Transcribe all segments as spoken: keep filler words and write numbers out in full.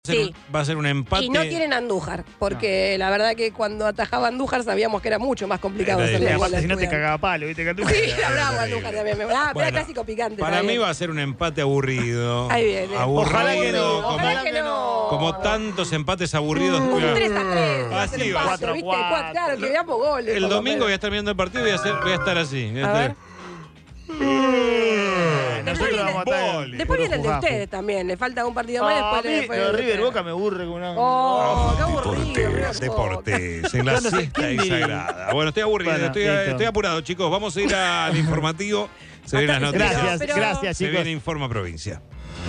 Sí. Va a ser un empate. Y no tienen a Andújar, porque no. La verdad que cuando atajaba a Andújar sabíamos que era mucho más complicado hacer la aparte, si no te cagaba palo, ¿viste? Sí, era bravo Andújar también. Ah, bueno, era clásico picante. Para también. mí va a ser un empate aburrido. Ahí viene. Aburrido. Ojalá que no. Como, Ojalá que no. como tantos empates aburridos. Un tres a tres. Así va. cuatro, ¿viste? cuatro, claro, que veamos goles. El domingo voy a estar viendo el partido y voy a, hacer, voy a estar así. Voy a a estar... ver. Después viene, el, después viene el de ustedes también. Le falta un partido más. Ah, después después de River Boca me aburre con una. Oh, qué aburrido. Deportes, deportes. En la siesta y sagrada. Bueno, estoy aburrido. Bueno, estoy, estoy apurado, chicos. Vamos a ir al informativo. Se vienen las noticias. Gracias, pero, gracias, Se chicos. viene Informa Provincia.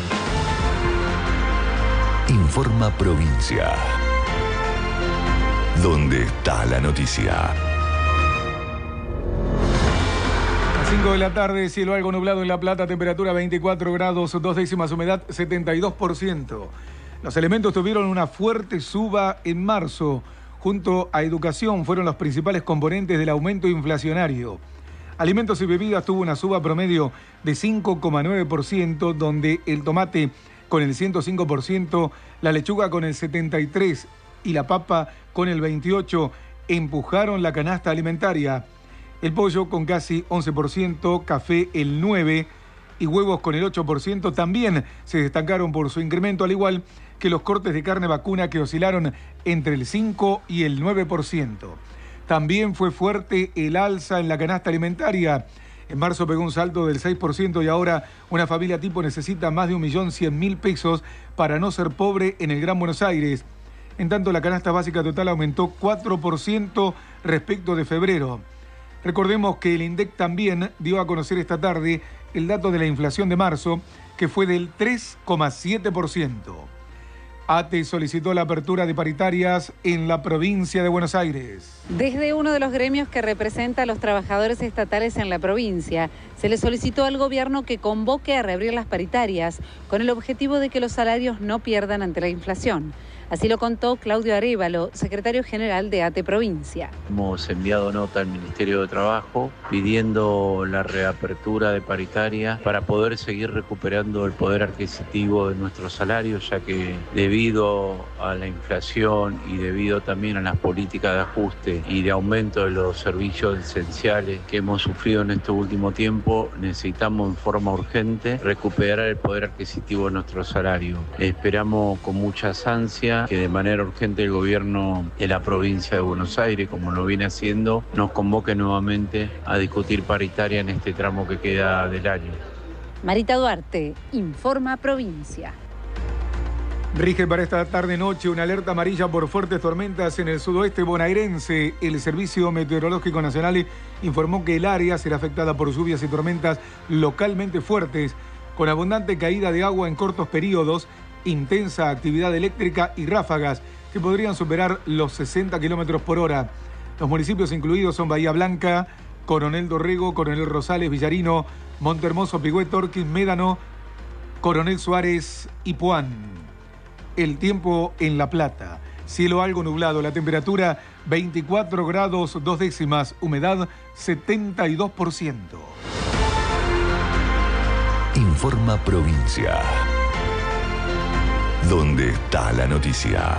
Informa Provincia. ¿Dónde está la noticia? cinco de la tarde, cielo algo nublado en La Plata, temperatura veinticuatro grados, dos décimas, humedad setenta y dos por ciento. Los elementos tuvieron una fuerte suba en marzo. Junto a educación fueron los principales componentes del aumento inflacionario. Alimentos y bebidas tuvo una suba promedio de cinco coma nueve por ciento, donde el tomate con el ciento cinco por ciento, la lechuga con el setenta y tres por ciento y la papa con el veintiocho por ciento empujaron la canasta alimentaria. El pollo con casi once por ciento, café el nueve por ciento y huevos con el ocho por ciento también se destacaron por su incremento, al igual que los cortes de carne vacuna que oscilaron entre el cinco y el nueve por ciento. También fue fuerte el alza en la canasta alimentaria. En marzo pegó un salto del seis por ciento y ahora una familia tipo necesita más de un millón cien mil pesos para no ser pobre en el Gran Buenos Aires. En tanto, la canasta básica total aumentó cuatro por ciento respecto de febrero. Recordemos que el INDEC también dio a conocer esta tarde el dato de la inflación de marzo, que fue del tres coma siete por ciento. ATE solicitó la apertura de paritarias en la provincia de Buenos Aires. Desde uno de los gremios que representa a los trabajadores estatales en la provincia, se le solicitó al gobierno que convoque a reabrir las paritarias con el objetivo de que los salarios no pierdan ante la inflación. Así lo contó Claudio Arévalo, secretario general de ATE Provincia. Hemos enviado nota al Ministerio de Trabajo pidiendo la reapertura de paritaria para poder seguir recuperando el poder adquisitivo de nuestros salarios, ya que debido a la inflación y debido también a las políticas de ajuste y de aumento de los servicios esenciales que hemos sufrido en este último tiempo, necesitamos en forma urgente recuperar el poder adquisitivo de nuestro salario. Esperamos con muchas ansias que de manera urgente el gobierno de la provincia de Buenos Aires, como lo viene haciendo, nos convoque nuevamente a discutir paritaria en este tramo que queda del año. Marita Duarte, Informa Provincia. Rige para esta tarde-noche una alerta amarilla por fuertes tormentas en el sudoeste bonaerense. El Servicio Meteorológico Nacional informó que el área será afectada por lluvias y tormentas localmente fuertes, con abundante caída de agua en cortos periodos, intensa actividad eléctrica y ráfagas que podrían superar los sesenta kilómetros por hora. Los municipios incluidos son Bahía Blanca, Coronel Dorrego, Coronel Rosales, Villarino, Montehermoso, Pigüé, Torquín, Médano, Coronel Suárez y Puan. El tiempo en La Plata. Cielo algo nublado, la temperatura veinticuatro grados, dos décimas, humedad setenta y dos por ciento. Informa Provincia. ¿Dónde está la noticia?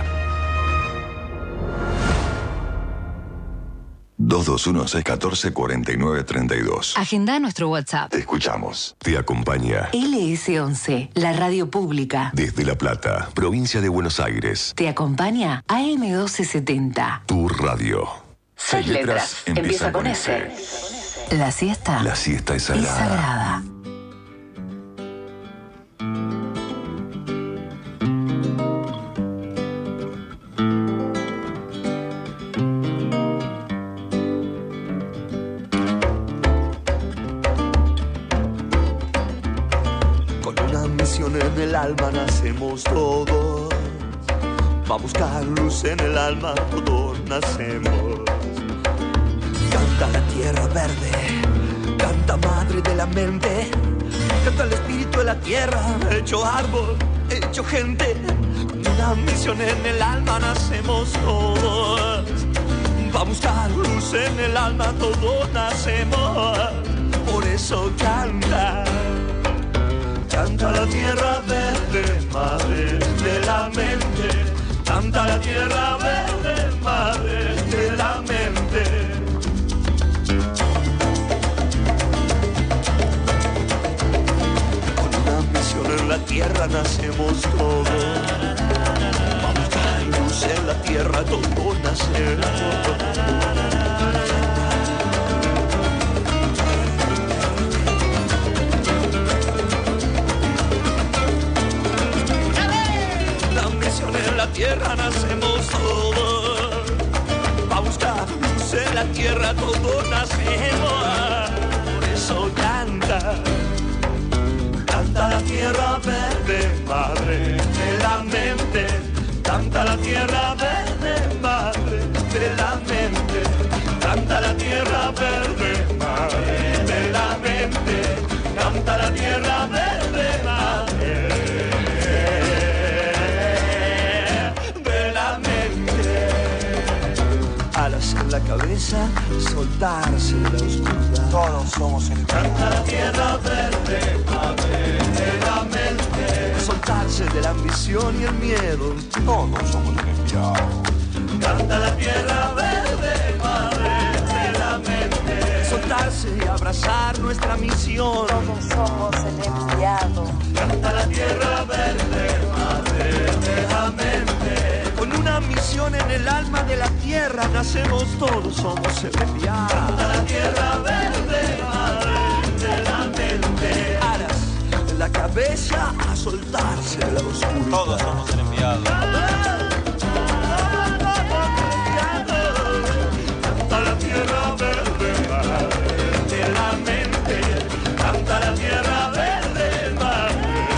dos dos uno, seis uno cuatro, cuatro nueve tres dos. Agenda nuestro WhatsApp. Te escuchamos. Te acompaña L S once, la radio pública. desde La Plata, provincia de Buenos Aires. Te acompaña A M doce setenta. Tu radio. Seis letras. Empieza con S. La siesta. La siesta es Es sagrada. sagrada. En el alma nacemos todos, va a buscar luz en el alma, todos nacemos. Canta la tierra verde, canta madre de la mente, canta el espíritu de la tierra, hecho árbol, hecho gente. Con una misión en el alma nacemos todos, va a buscar luz en el alma, todos nacemos. Por eso canta. Canta la tierra verde, madre de la mente. Canta la tierra verde, madre de la mente. Con una misión en la tierra nacemos todos. Vamos a luz en la tierra, todos nacemos. En la tierra nacemos todos, va a buscar luz en la tierra todos nacemos, por eso canta, canta la tierra verde, madre de la mente, canta la tierra verde, madre de la mente, canta la tierra verde, madre de la mente, canta la tierra verde, madre. Alas en la cabeza, soltarse de la oscuridad. Todos somos el canta la tierra verde, madre de la mente. Soltarse de la ambición y el miedo. Todos somos el enviado. Canta la tierra verde, madre de la mente. Soltarse y abrazar nuestra misión. Todos somos el enviado. Canta la tierra verde, madre de la mente. Con una misión en el alma de la tierra nacemos todos, somos el enviado. Canta la tierra verde, madre de la mente. Alas en la cabeza a soltarse de la oscuridad. Todos somos el enviado. Canta la tierra verde, madre de la mente. Canta la tierra verde, madre.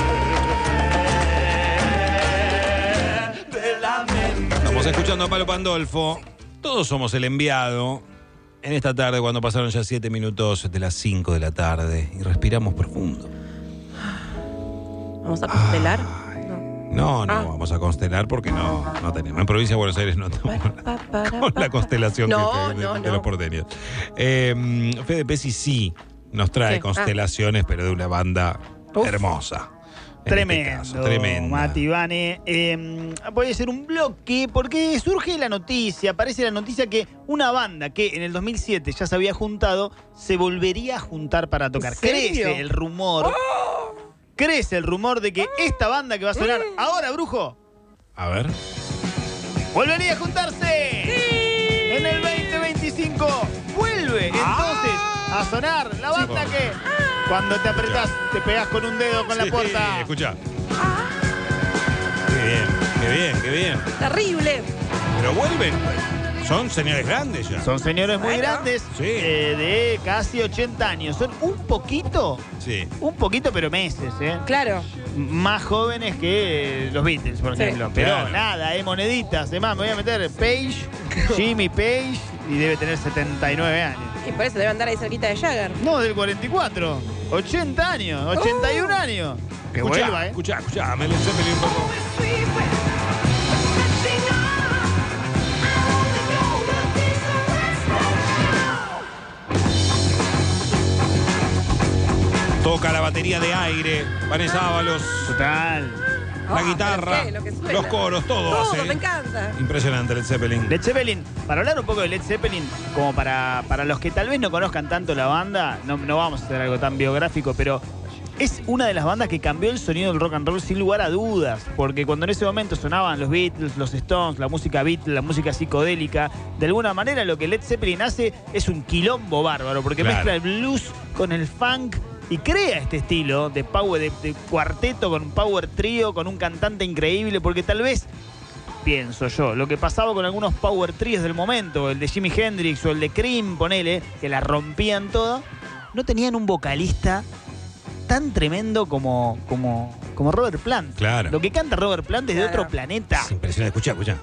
Estamos escuchando a Palo Pandolfo. Todos somos el enviado. En esta tarde, cuando pasaron ya siete minutos de las cinco de la tarde. Y respiramos profundo. ¿Vamos a constelar? No, no, Ah. vamos a constelar porque no, no tenemos. En Provincia de Buenos Aires no estamos con la constelación No, que- de, no, de no. los porteños. Eh, Fede Pesci sí nos trae Sí. constelaciones, pero de una banda Uf. hermosa. En Tremendo, este caso, tremenda. Mati Vane. Eh, voy a hacer un bloque porque surge la noticia, aparece la noticia que una banda que en el dos mil siete ya se había juntado, se volvería a juntar para tocar. ¿En serio? Crece el rumor, crece el rumor de que esta banda que va a sonar ahora, Brujo, A ver. volvería a juntarse en el veinte veinticinco. Vuelve entonces a sonar la banda Sí, que cuando te apretás te pegás con un dedo con la Sí, puerta. escucha. Qué bien, qué bien, qué bien. Terrible. Pero vuelven. Son señores grandes ya. Son señores muy Bueno. grandes, Sí. eh, de casi ochenta años. Son un poquito, Sí. un poquito, pero meses, ¿eh? Claro. M- Más jóvenes que eh, los Beatles, por Sí. ejemplo. Pero Claro. nada, eh, moneditas. Además, me voy a meter Page, Jimmy Page, y debe tener setenta y nueve años. Y por eso debe andar ahí cerquita de Jagger. No, del cuarenta y cuatro. ochenta años, ochenta y un años. Que Escuchá, vuelva, ¿eh? escuchá, escuchá. Me le Zeppelin un poco. Toca la batería de aire, Vanessa Ábalos, Total. la Ah, guitarra, pero qué, lo que suena. los coros, todo, Todo, hace. me encanta. Impresionante Led Zeppelin. Led Zeppelin, para hablar un poco de Led Zeppelin, como para, para los que tal vez no conozcan tanto la banda, no, no vamos a hacer algo tan biográfico, pero es una de las bandas que cambió el sonido del rock and roll sin lugar a dudas, porque cuando en ese momento sonaban los Beatles, los Stones, la música Beatles, la música psicodélica, de alguna manera lo que Led Zeppelin hace es un quilombo bárbaro, porque Claro. mezcla el blues con el funk y crea este estilo de power, de, de cuarteto con un power trío, con un cantante increíble, porque tal vez, pienso yo, lo que pasaba con algunos power tríos del momento, el de Jimi Hendrix o el de Cream, ponele, que la rompían todo, no tenían un vocalista tan tremendo como, como, como Robert Plant. Claro. Lo que canta Robert Plant es de Claro. otro planeta. Es impresionante, escuchá, escuchá.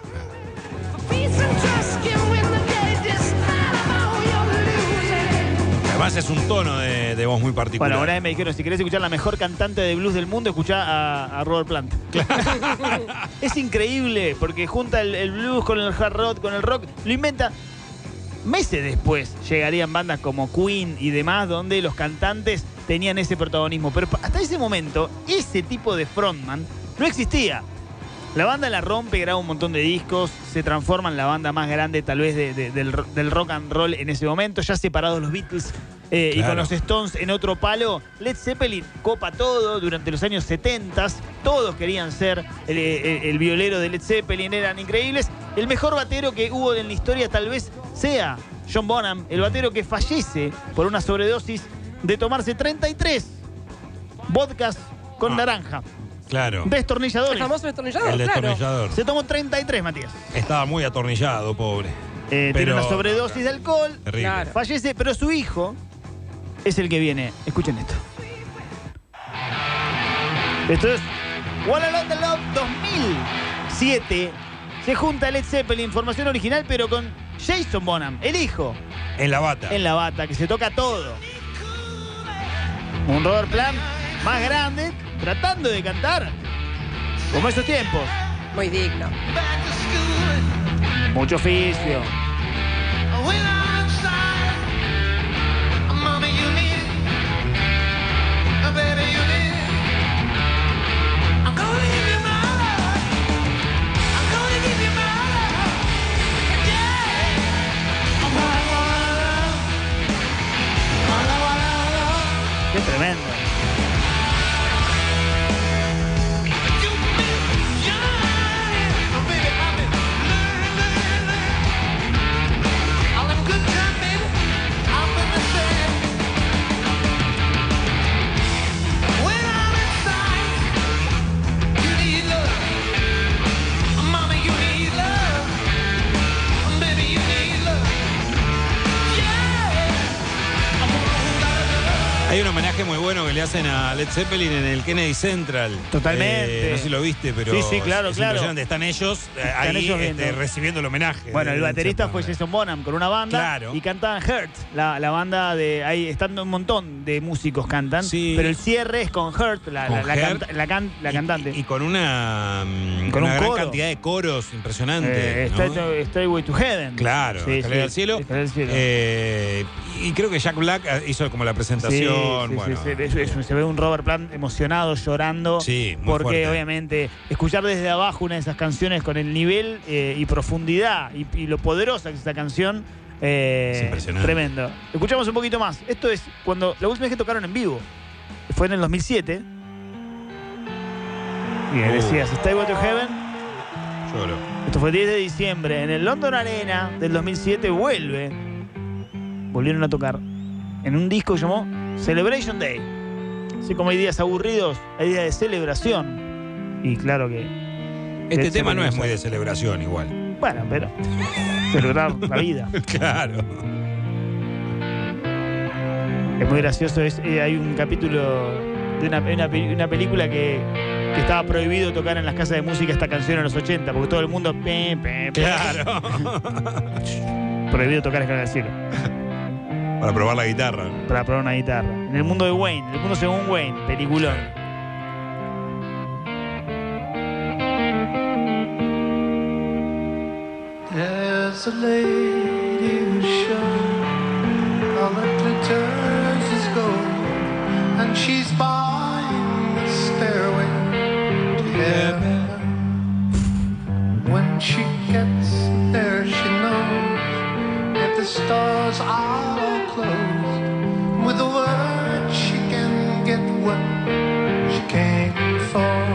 Además es un tono de, de voz muy particular. Bueno, una vez me dijeron, si querés escuchar la mejor cantante de blues del mundo, escuchá a, a Robert Plant. Es increíble, porque junta el, el blues con el hard rock, con el rock, lo inventa. Meses después llegarían bandas como Queen y demás, donde los cantantes tenían ese protagonismo. Pero hasta ese momento, ese tipo de frontman no existía. La banda la rompe, graba un montón de discos, se transforma en la banda más grande tal vez de, de, del, del rock and roll en ese momento, ya separados los Beatles eh, claro. y con los Stones en otro palo. Led Zeppelin copa todo durante los años setenta, todos querían ser el, el, el violero de Led Zeppelin, eran increíbles. El mejor batero que hubo en la historia tal vez sea John Bonham, el batero que fallece por una sobredosis de tomarse treinta y tres vodkas con ah. naranja. Claro. Destornilladores. El famoso destornillador, El destornillador. Claro. Se tomó treinta y tres, Matías. Estaba muy atornillado, pobre. Eh, pero... Tiene una sobredosis de alcohol. Terrible. Claro. Fallece, pero su hijo es el que viene. Escuchen esto. Esto es All Along the Love dos mil siete. Se junta Led Zeppelin, formación original, pero con Jason Bonham, el hijo. En la bata. En la bata, que se toca todo. Un Robert Plant más grande, tratando de cantar como esos tiempos. Muy digno. Mucho oficio. Qué tremendo. Hay un homenaje muy bueno que le hacen a Led Zeppelin en el Kennedy Central. Totalmente. Eh, no sé si lo viste, pero sí, sí, claro, es claro. impresionante. Están ellos eh, Están ahí ellos este, recibiendo el homenaje. Bueno, el baterista fue Jason Bonham con una banda. Claro. Y cantaban Hurt, la, la banda de... Ahí están un montón de músicos cantan. Sí. Pero el cierre es con Hurt, la, Con la, la, Hurt, canta, la, can, la y, cantante. Y, y con una, con con una un gran coro. cantidad de coros impresionante. Eh, ¿no? Stairway to Heaven. Claro, sí, Escalera sí, al cielo. Escalera al cielo. Eh, y creo que Jack Black hizo como la presentación. Sí, sí, bueno. sí, sí. Es, es, se ve un Robert Plant emocionado, llorando. Sí, muy porque fuerte. Obviamente escuchar desde abajo una de esas canciones con el nivel eh, y profundidad y, y lo poderosa que es esta canción. Eh, es impresionante. Tremendo. Escuchamos un poquito más. Esto es cuando la última vez que tocaron en vivo. Fue en el dos mil siete. Y Uh. decías, Stairway to Heaven. Lloro. Esto fue el diez de diciembre. En el London Arena del dos mil siete vuelve. Volvieron a tocar en un disco que llamó Celebration Day. Así como hay días aburridos, hay días de celebración. Y claro que... Este tema no es muy de celebración igual. Bueno, pero... celebrar la vida. Claro. Es muy gracioso. Es, eh, hay un capítulo de una, una, una película que, que estaba prohibido tocar en las casas de música esta canción en los ochenta, porque todo el mundo... Pe, pe, pe. Claro. Prohibido tocar Escalera al cielo. Para probar la guitarra. Para probar una guitarra. En el mundo de Wayne, el mundo según Wayne, peliculón. There's a lady who's sure all that glitters is gold, and she's buying the stairway to heaven. When she gets there, she knows if the stars are all closed, with a word she can get what she came for.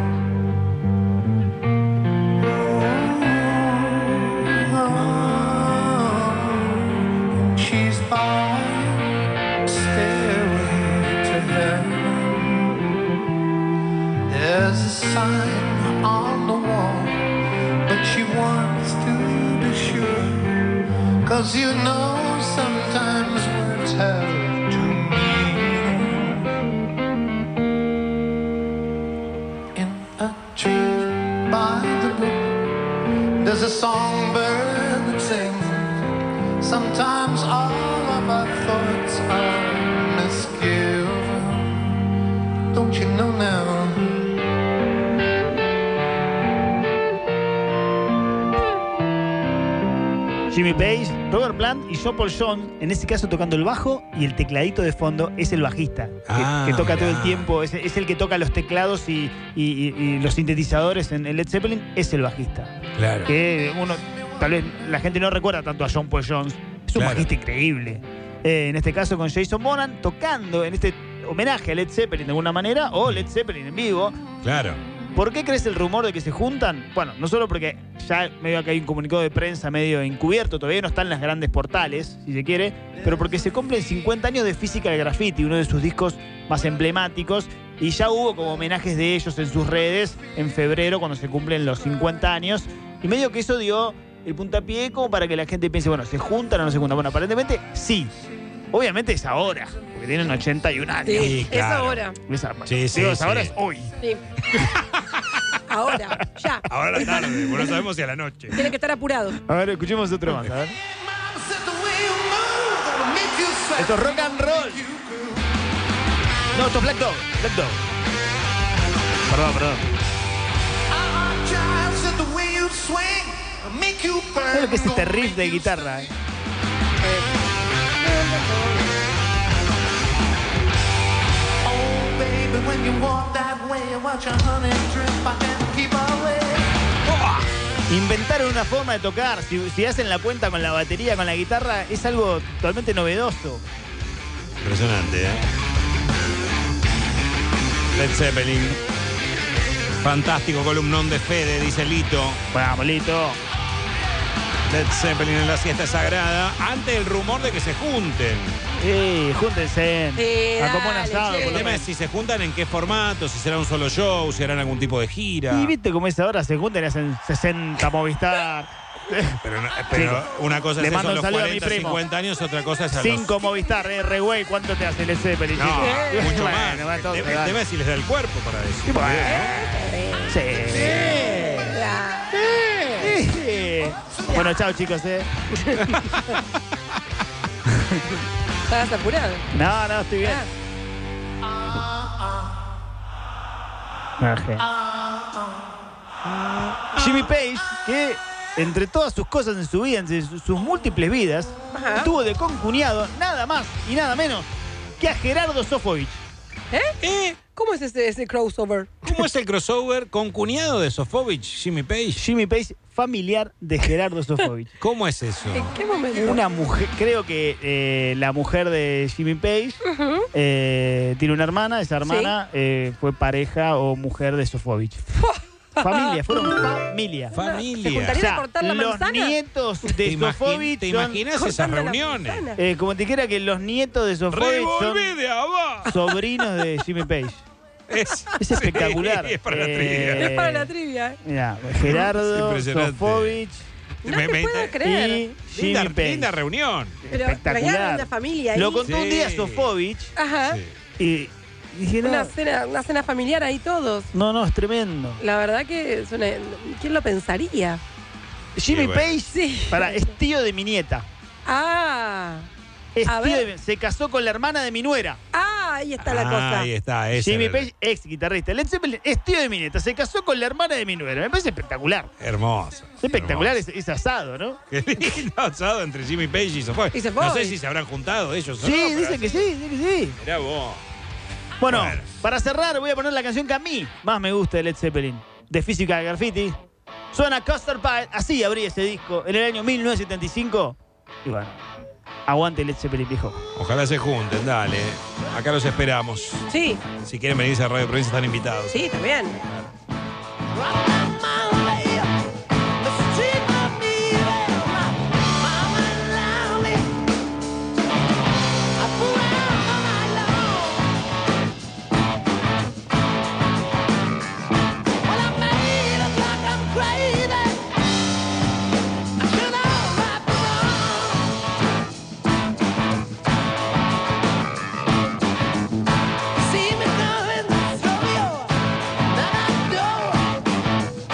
She's buying a stairway to heaven. There's a sign on the wall, but she wants to be sure, 'cause you know sometimes words have two meanings. In a tree by the brook, there's a songbird that sings. Sometimes all of our thoughts are misgiven. Don't you know now? Jimmy Page, Robert Plant y John Paul Jones, en ese caso tocando el bajo, y el tecladito de fondo es el bajista, que, Ah, que toca mirá. todo el tiempo, es, es el que toca los teclados y, y- y- y los sintetizadores en el Led Zeppelin, es el bajista. Claro. Que uno, tal vez la gente no recuerda tanto a John Paul Jones, es un Claro. bajista increíble. Eh, en este caso con Jason Bonham tocando en este homenaje a Led Zeppelin de alguna manera, o Led Zeppelin en vivo. Claro. ¿Por qué crees el rumor de que se juntan? Bueno, no solo porque ya medio que hay un comunicado de prensa medio encubierto, todavía no están en las grandes portales, si se quiere, pero porque se cumplen cincuenta años de Physical Graffiti, uno de sus discos más emblemáticos, y ya hubo como homenajes de ellos en sus redes en febrero cuando se cumplen los cincuenta años, y medio que eso dio el puntapié como para que la gente piense, bueno, ¿se juntan o no se juntan? Bueno, aparentemente sí. Obviamente es ahora, porque tienen ochenta y un años. Sí, Sí, es claro. ahora. Es, Sí, sí, digo, es sí. ahora es hoy. Sí. Ahora, ya. Ahora a la tarde, bueno, no sabemos si a la noche. Tiene que estar apurado. A ver, escuchemos otro más, a ver. Esto es rock and roll. No, esto es Black Dog. Black Dog. Perdón, perdón. ¿Sabes lo que es este riff de guitarra? eh? Inventaron una forma de tocar. Si, si hacen la cuenta con la batería, con la guitarra, es algo totalmente novedoso. Impresionante, ¿eh? Led Zeppelin. Fantástico columnón de Fede, dice Lito. Vamos, Lito. Led Zeppelin en la siesta sagrada. Ante el rumor de que se junten. Sí, júntense. Sí, a como un dale, asado. che. por El lo tema es menos. si se juntan en qué formato, si será un solo show, si harán algún tipo de gira. Y viste cómo es ahora, se juntan y hacen sesenta Movistar. Pero, no- pero Sí. una cosa Le es eso, mando un los saludo a mi cuarenta, primo. cincuenta años, otra cosa es a los... Cinco Movistar, eh, re güey, ¿cuánto te hace Led Zeppelin? No, chicos? mucho Bueno, más. va, El, todo tema- se el da. tema es si les da el cuerpo para eso. Sí, bueno. Sí. La- Sí. Bueno, chao chicos, eh. ¿Estabas apurado? No, no, estoy bien. Ah. Jimmy Page, que entre todas sus cosas en su vida, entre sus, sus múltiples vidas, Ajá. tuvo de concuñado nada más y nada menos que a Gerardo Sofovich. ¿Eh? ¿Eh? ¿Cómo es ese, ese crossover? ¿Cómo es el crossover con cuñado de Sofovich, Jimmy Page? Jimmy Page, familiar de Gerardo Sofovich. ¿Cómo es eso? ¿En qué momento? Una mujer, creo que eh, la mujer de Jimmy Page Ujú. eh, tiene una hermana, esa hermana eh, fue pareja o mujer de Sofovich. Familia, fueron familia. ¿Se Familia. juntarían a cortar la los manzana? nietos ¿Te, de imagi- Sofovich ¿te son- imaginas esas Cortando la reuniones? manzana. eh, como te dijera que los nietos de Sofovich son ¡Revolvé de abajo! sobrinos de Jimmy Page. Es, Es espectacular. Sí, es para la Eh, trivia. Es para la trivia, ¿eh? Mira, Gerardo, Impresionante. Sofovich No Me- te me puedo inter- creer. y Jimmy Linda, Page. linda reunión. Pero traían una familia ahí. Lo contó un Sí. día Sofovich Ajá. Sí. y dije, no, Una cena, una cena familiar ahí todos. no, no, es tremendo. La verdad que es una... ¿Quién lo pensaría? Jimmy bueno. Page, Sí. para, es tío de mi nieta. Ah. Es A tío ver. de mi- se casó con la hermana de mi nuera. Ah, ahí está la Ah, cosa. ahí está. esa Jimmy era la- Page, ex guitarrista. Led Zeppelin es tío de mi nieta. Se casó con la hermana de mi nuera. Me parece espectacular. Hermoso. Es espectacular ese, ese asado, ¿no? Qué lindo asado entre Jimmy Page y Sofovich. Y Sofovich. No sé si se habrán juntado ellos o Sí, no, pero dicen que así- sí, dicen que sí. Mirá vos. Bueno, Bueno. para cerrar voy a poner la canción que a mí más me gusta de Led Zeppelin, de Physical Graffiti. Suena Custard Pie, así abrí ese disco en el año mil novecientos setenta y cinco. Y bueno, aguante Led Zeppelin, viejo. Ojalá se junten, dale. Acá los esperamos. Sí, Si quieren venirse a Radio Provincia están invitados. sí, también. See me coming through your back door.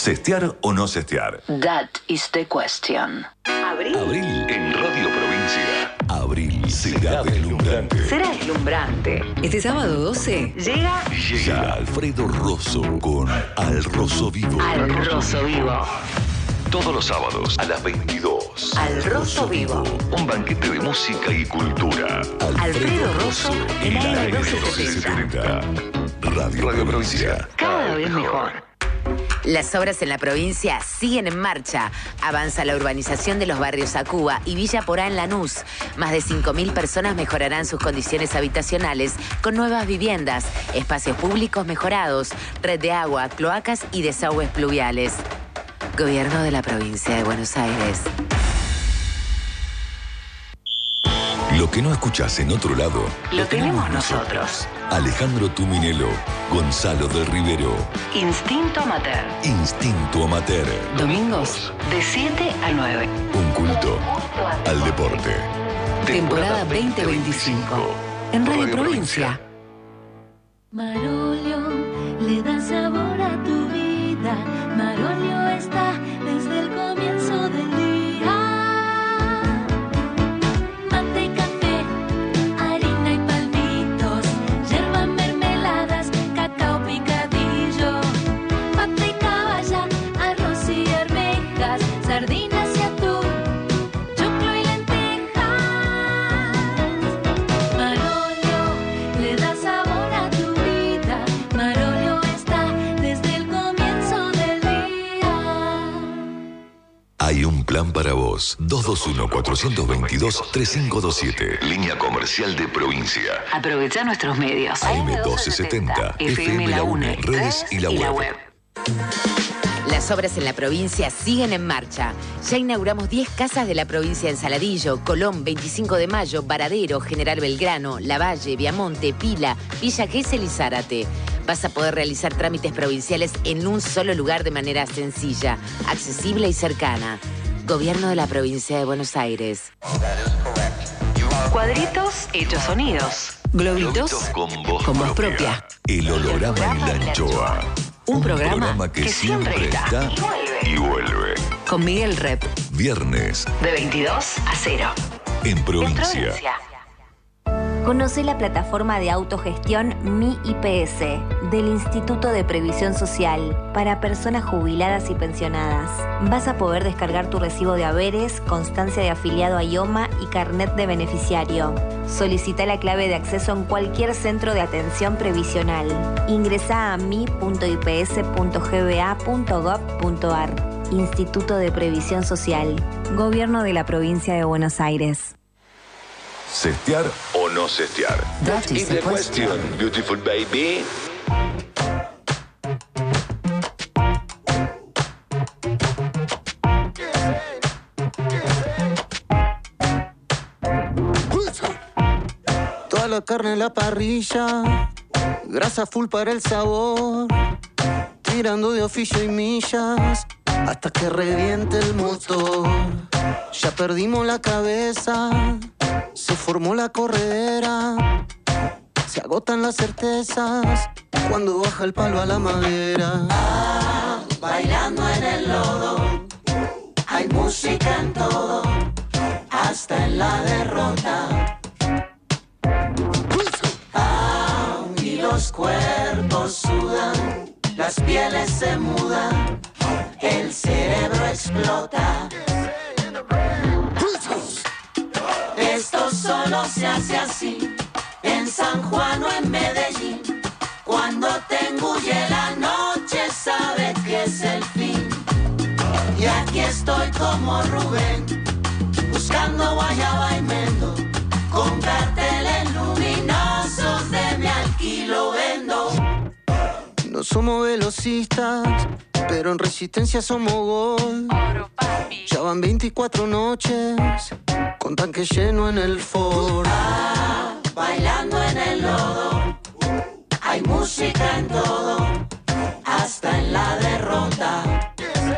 ¿Sestear o no sestear? That is the question. Abril. Abril en Radio Provincia. Abril será deslumbrante. Será deslumbrante. Este sábado doce llega. Llega Alfredo Rosso con Al Rosso Vivo. Al Rosso Vivo. Todos los sábados a las veintidós. Al Rosso Vivo. Un banquete de música y cultura. Alfredo Rosso en A M doce setenta. Radio, Radio Provincia. Cada vez mejor. Las obras en la provincia siguen en marcha. Avanza la urbanización de los barrios Acuba y Villa Porá en Lanús. Más de cinco mil personas mejorarán sus condiciones habitacionales con nuevas viviendas, espacios públicos mejorados, red de agua, cloacas y desagües pluviales. Gobierno de la provincia de Buenos Aires. Lo que no escuchás en otro lado, lo tenemos nosotros. Alejandro Tuminelo, Gonzalo del Rivero. Instinto Amateur. Instinto Amateur. Domingos de siete a nueve. Un culto al deporte. Temporada veinte veinticinco. En Radio, Radio Provincia. Marolio le da sabor a tu vida. Marolio está desde el comienzo del día. Hay un plan para vos. dos dos uno, cuatro dos dos, tres cinco dos siete. Línea comercial de provincia. Aprovecha nuestros medios. A M doce setenta, F M La UNE, redes y la web. Las obras en la provincia siguen en marcha. Ya inauguramos diez casas de la provincia en Saladillo, Colón, veinticinco de mayo, Varadero, General Belgrano, Lavalle, Viamonte, Pila, Villa Gesell y Zárate. Vas a poder realizar trámites provinciales en un solo lugar de manera sencilla, accesible y cercana. Gobierno de la provincia de Buenos Aires. Cuadritos hechos sonidos. Globitos con voz, con voz propia. propia. El holograma y la anchoa. Un, Un programa, programa que, que siempre, siempre está, está y vuelve. Con Miguel Rep. Viernes De veintidós a cero. en provincia. En provincia. Conoce la plataforma de autogestión Mi I P S del Instituto de Previsión Social para personas jubiladas y pensionadas. Vas a poder descargar tu recibo de haberes, constancia de afiliado a IOMA y carnet de beneficiario. Solicita la clave de acceso en cualquier centro de atención previsional. Ingresa a mi punto i p s punto g b a punto gob punto a r. Instituto de Previsión Social. Gobierno de la Provincia de Buenos Aires. ¿Sestear o no sestear? That is the question. Beautiful baby. Toda la carne en la parrilla, grasa full para el sabor, tirando de oficio y millas hasta que reviente el motor. Ya perdimos la cabeza, se formó la corredera, se agotan las certezas cuando baja el palo a la madera. Ah, bailando en el lodo, hay música en todo, hasta en la derrota. Ah, y los cuerpos sudan, las pieles se mudan, el cerebro explota. Esto solo se hace así, en San Juan o en Medellín. Cuando te engulle la noche, sabe que es el fin. Y aquí estoy como Rubén, buscando guayaba y mendo, con carteles luminosos de mi alquilo vendo. No somos velocistas, pero en resistencia somos gol. Ya van veinticuatro noches con tanque lleno en el Ford. Ah, bailando en el lodo, hay música en todo, hasta en la derrota.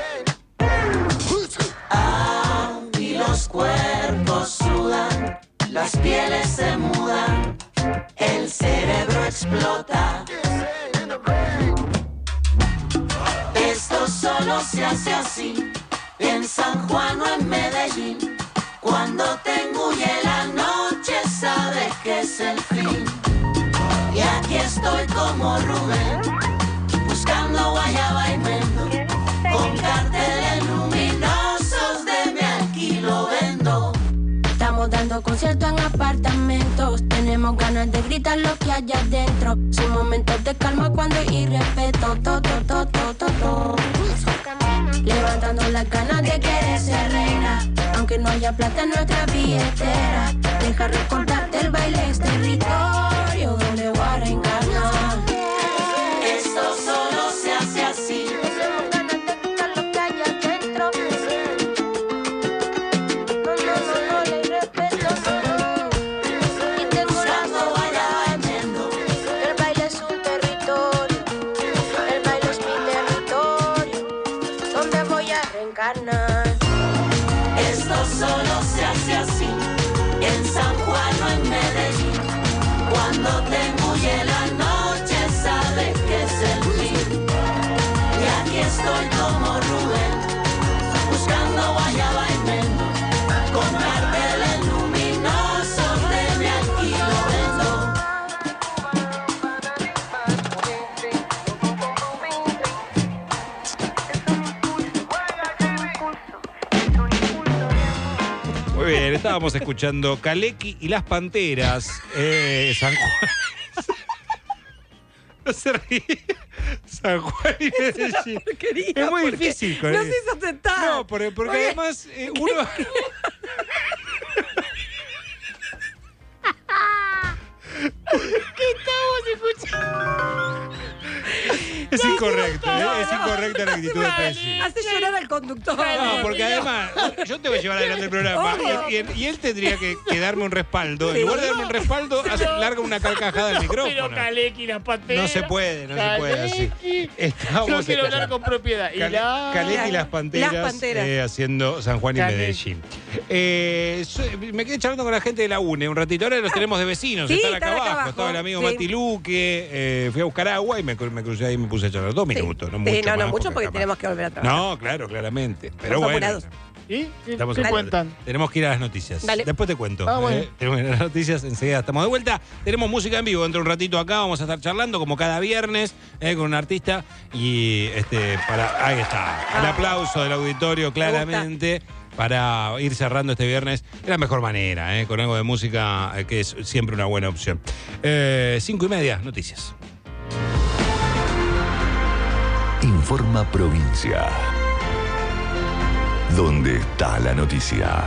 Ah, y los cuerpos sudan, las pieles se mudan, el cerebro explota. Esto Esto solo se hace así, en San Juan o en Medellín. Cuando te engulle la noche sabes que es el fin. Y aquí estoy como Rubén, buscando guayaba y mendo, con carteles luminosos de me alquilo vendo. Estamos dando conciertos en apartamentos, tenemos ganas de gritar lo que hay adentro. Son momentos de calma cuando hay respeto. To, to, to, to, to, to. Levantando las ganas de querer ser reina, aunque no haya plata en nuestra billetera. Deja recordarte el baile es territorio donde voy a reencarnar. Esto solo se hace así. Tenemos ganas de gritar lo que hay adentro. No, no, no, no, le respeto, no, no. Y tengo la guayaba yendo. El baile es un territorio, el baile es mi territorio, donde voy a reencarnar. Esto solo se hace así, en San Juan o en Medellín. Cuando te engulle la noche sabes que es el fin. Y aquí estoy como Rubén, buscando guayaba y mendo, con carteles luminosos de mi alquilo vendo. Muy bien, estábamos escuchando Kalecki y las Panteras, eh, San Juan. No se ríe. San Juan y Medellín. Es muy difícil. Con no se hizo aceptar. No, porque, porque Oye, además eh, uno... ¿Qué estamos escuchando? Es No, incorrecto, no, ¿eh? no, Es incorrecta la actitud de Pesci. Hace llorar al conductor. No, porque además, yo te voy a llevar adelante el programa y, y- y él tendría que, que darme un respaldo. En lugar de darme un respaldo, hace, larga una carcajada al micrófono. Pero Kalecki y las Panteras. No se puede, no se puede así. Kalecki. Estamos Yo quiero hablar escuchando con propiedad. Y Cale- la... Kalecki y las Panteras, Las Panteras. eh, haciendo San Juan y Kalecki. Medellín. Eh, so- me quedé charlando con la gente de la U N E un ratito. Ahora los tenemos de vecinos. Sí, están acá están acá abajo. abajo. Estaba el amigo Sí. Mati Luque. eh, fui a buscar agua y me, cru- me crucé ahí y me puse a charlar. Dos minutos, no mucho. Sí, no, no más, mucho porque capaz- tenemos que volver a trabajar. No, claro, claramente. Pero Estamos bueno. apurados. ¿Y? ¿Qué, Estamos qué en- cuentan? Tenemos que ir a las noticias. Dale. Después te cuento. Ah, bueno. eh. Tenemos que ir a las noticias, enseguida estamos de vuelta. Tenemos música en vivo dentro de un ratito acá. Vamos a estar charlando como cada viernes eh, con un artista. Y este, para. Ahí está. El aplauso del auditorio, claramente. Para ir cerrando este viernes de la mejor manera, eh, con algo de música eh, que es siempre una buena opción. Eh, cinco y media, noticias. Informa Provincia. ¿Dónde está la noticia?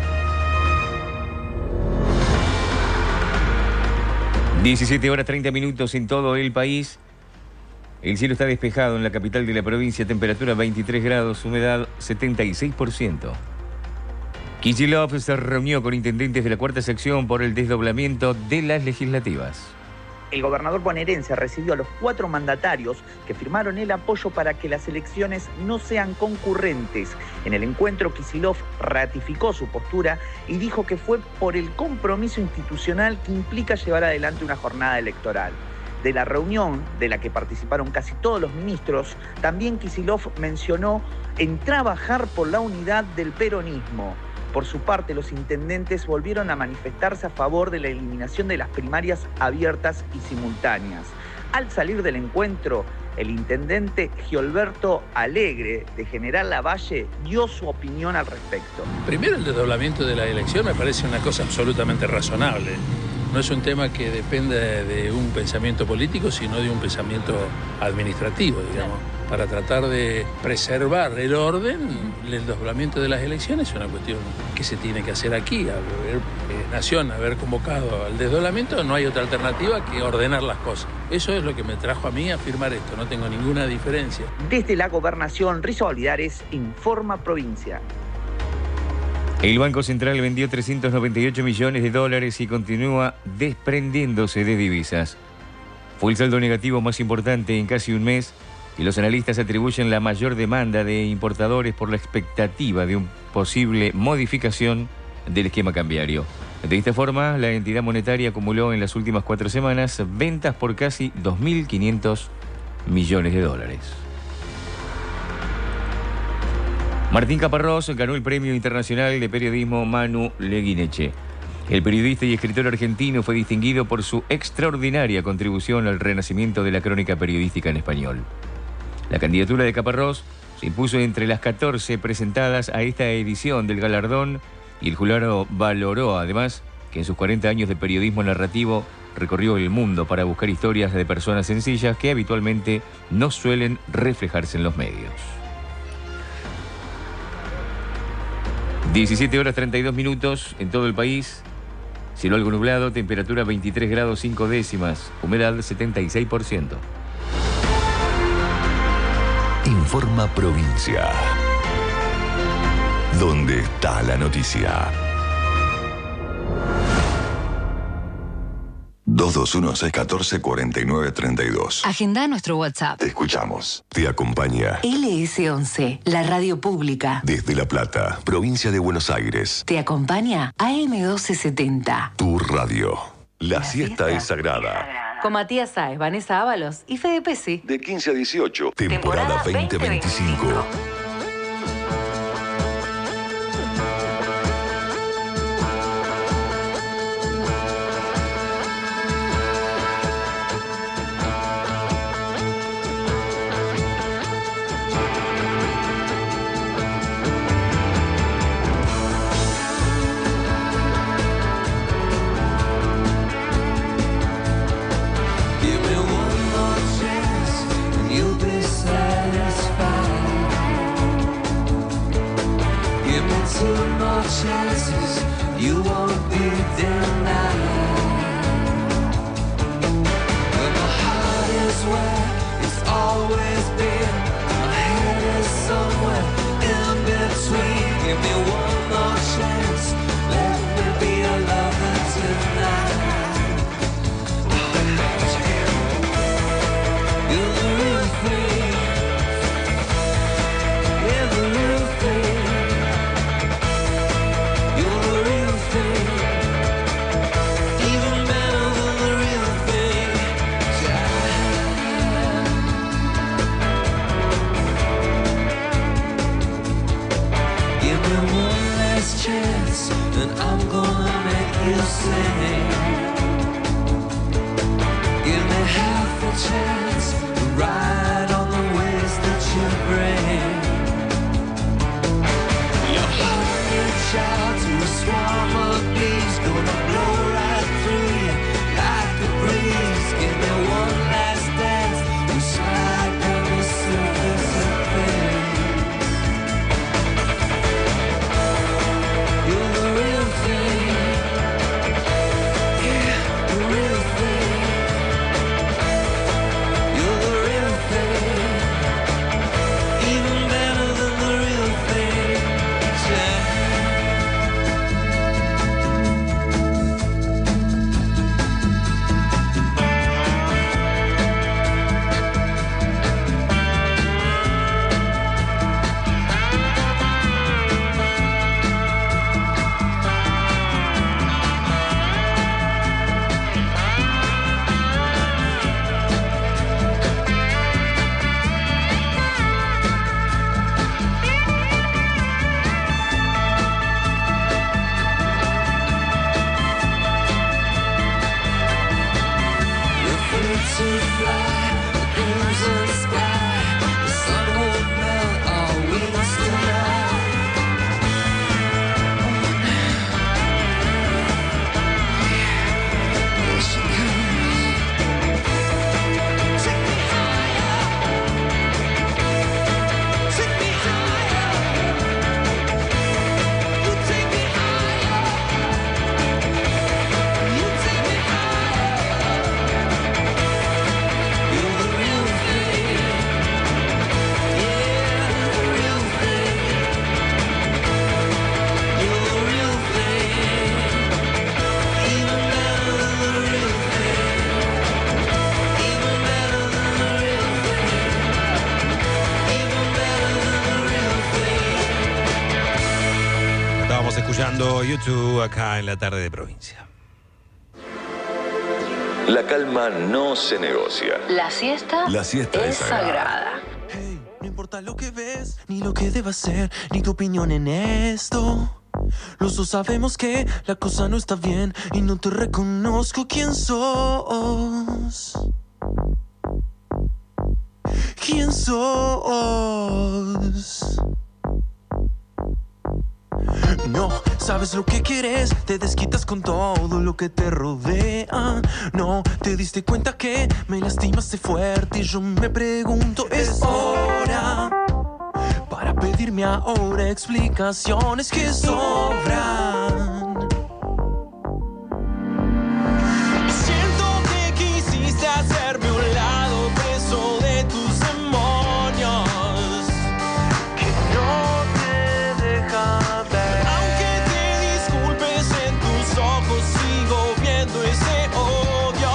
diecisiete horas treinta minutos en todo el país. El cielo está despejado en la capital de la provincia, temperatura veintitrés grados, humedad setenta y seis por ciento. Kicillof se reunió con intendentes de la cuarta sección por el desdoblamiento de las legislativas. El gobernador bonaerense recibió a los cuatro mandatarios que firmaron el apoyo para que las elecciones no sean concurrentes. En el encuentro, Kicillof ratificó su postura y dijo que fue por el compromiso institucional que implica llevar adelante una jornada electoral. De la reunión, de la que participaron casi todos los ministros, también Kicillof mencionó en trabajar por la unidad del peronismo. Por su parte, los intendentes volvieron a manifestarse a favor de la eliminación de las primarias abiertas y simultáneas. Al salir del encuentro, el intendente Giolberto Alegre, de General Lavalle, dio su opinión al respecto. Primero, el desdoblamiento de la elección me parece una cosa absolutamente razonable. No es un tema que depende de un pensamiento político, sino de un pensamiento administrativo, digamos. Para tratar de preservar el orden, el desdoblamiento de las elecciones es una cuestión que se tiene que hacer aquí. Haber eh, Nación, haber convocado al desdoblamiento, no hay otra alternativa que ordenar las cosas. Eso es lo que me trajo a mí a firmar esto, no tengo ninguna diferencia. Desde la gobernación, Rizo Olivares, Informa Provincia. El Banco Central vendió trescientos noventa y ocho millones de dólares y continúa desprendiéndose de divisas. Fue el saldo negativo más importante en casi un mes y los analistas atribuyen la mayor demanda de importadores por la expectativa de una posible modificación del esquema cambiario. De esta forma, la entidad monetaria acumuló en las últimas cuatro semanas ventas por casi dos mil quinientos millones de dólares. Martín Caparrós ganó el Premio Internacional de Periodismo Manu Leguineche. El periodista y escritor argentino fue distinguido por su extraordinaria contribución al renacimiento de la crónica periodística en español. La candidatura de Caparrós se impuso entre las catorce presentadas a esta edición del galardón y el jurado valoró además que en sus cuarenta años de periodismo narrativo recorrió el mundo para buscar historias de personas sencillas que habitualmente no suelen reflejarse en los medios. diecisiete horas treinta y dos minutos en todo el país. Cielo algo nublado, temperatura veintitrés grados cinco décimas, humedad setenta y seis por ciento. Informa Provincia. ¿Dónde está la noticia? dos dos uno, seis uno cuatro, cuatro nueve tres dos. Agenda nuestro WhatsApp. Te escuchamos. Te acompaña L S once, la radio pública. desde La Plata, provincia de Buenos Aires. Te acompaña A M doce setenta. Tu radio. La, la siesta, siesta es sagrada. Con Matías Sáez, Vanessa Ábalos y Fede Pesci. De quince a dieciocho. Temporada, Temporada veinte veinticinco. Escuchando YouTube acá en la tarde de provincia. La calma no se negocia. La siesta, La siesta es, es sagrada. Hey, importa lo que ves, ni lo que deba ser, ni tu opinión en esto. Los dos sabemos que la cosa no está bien y no te reconozco quién sos. ¿Quién sos? No, sabes lo que quieres, te desquitas con todo lo que te rodea. No, te diste cuenta que me lastimaste fuerte y yo me pregunto, ¿es hora para pedirme ahora explicaciones que sobran? Siento que quisiste hacerme un lado preso de tus demonios, que no te deja ver. Aunque te disculpes, en tus ojos sigo viendo ese odio.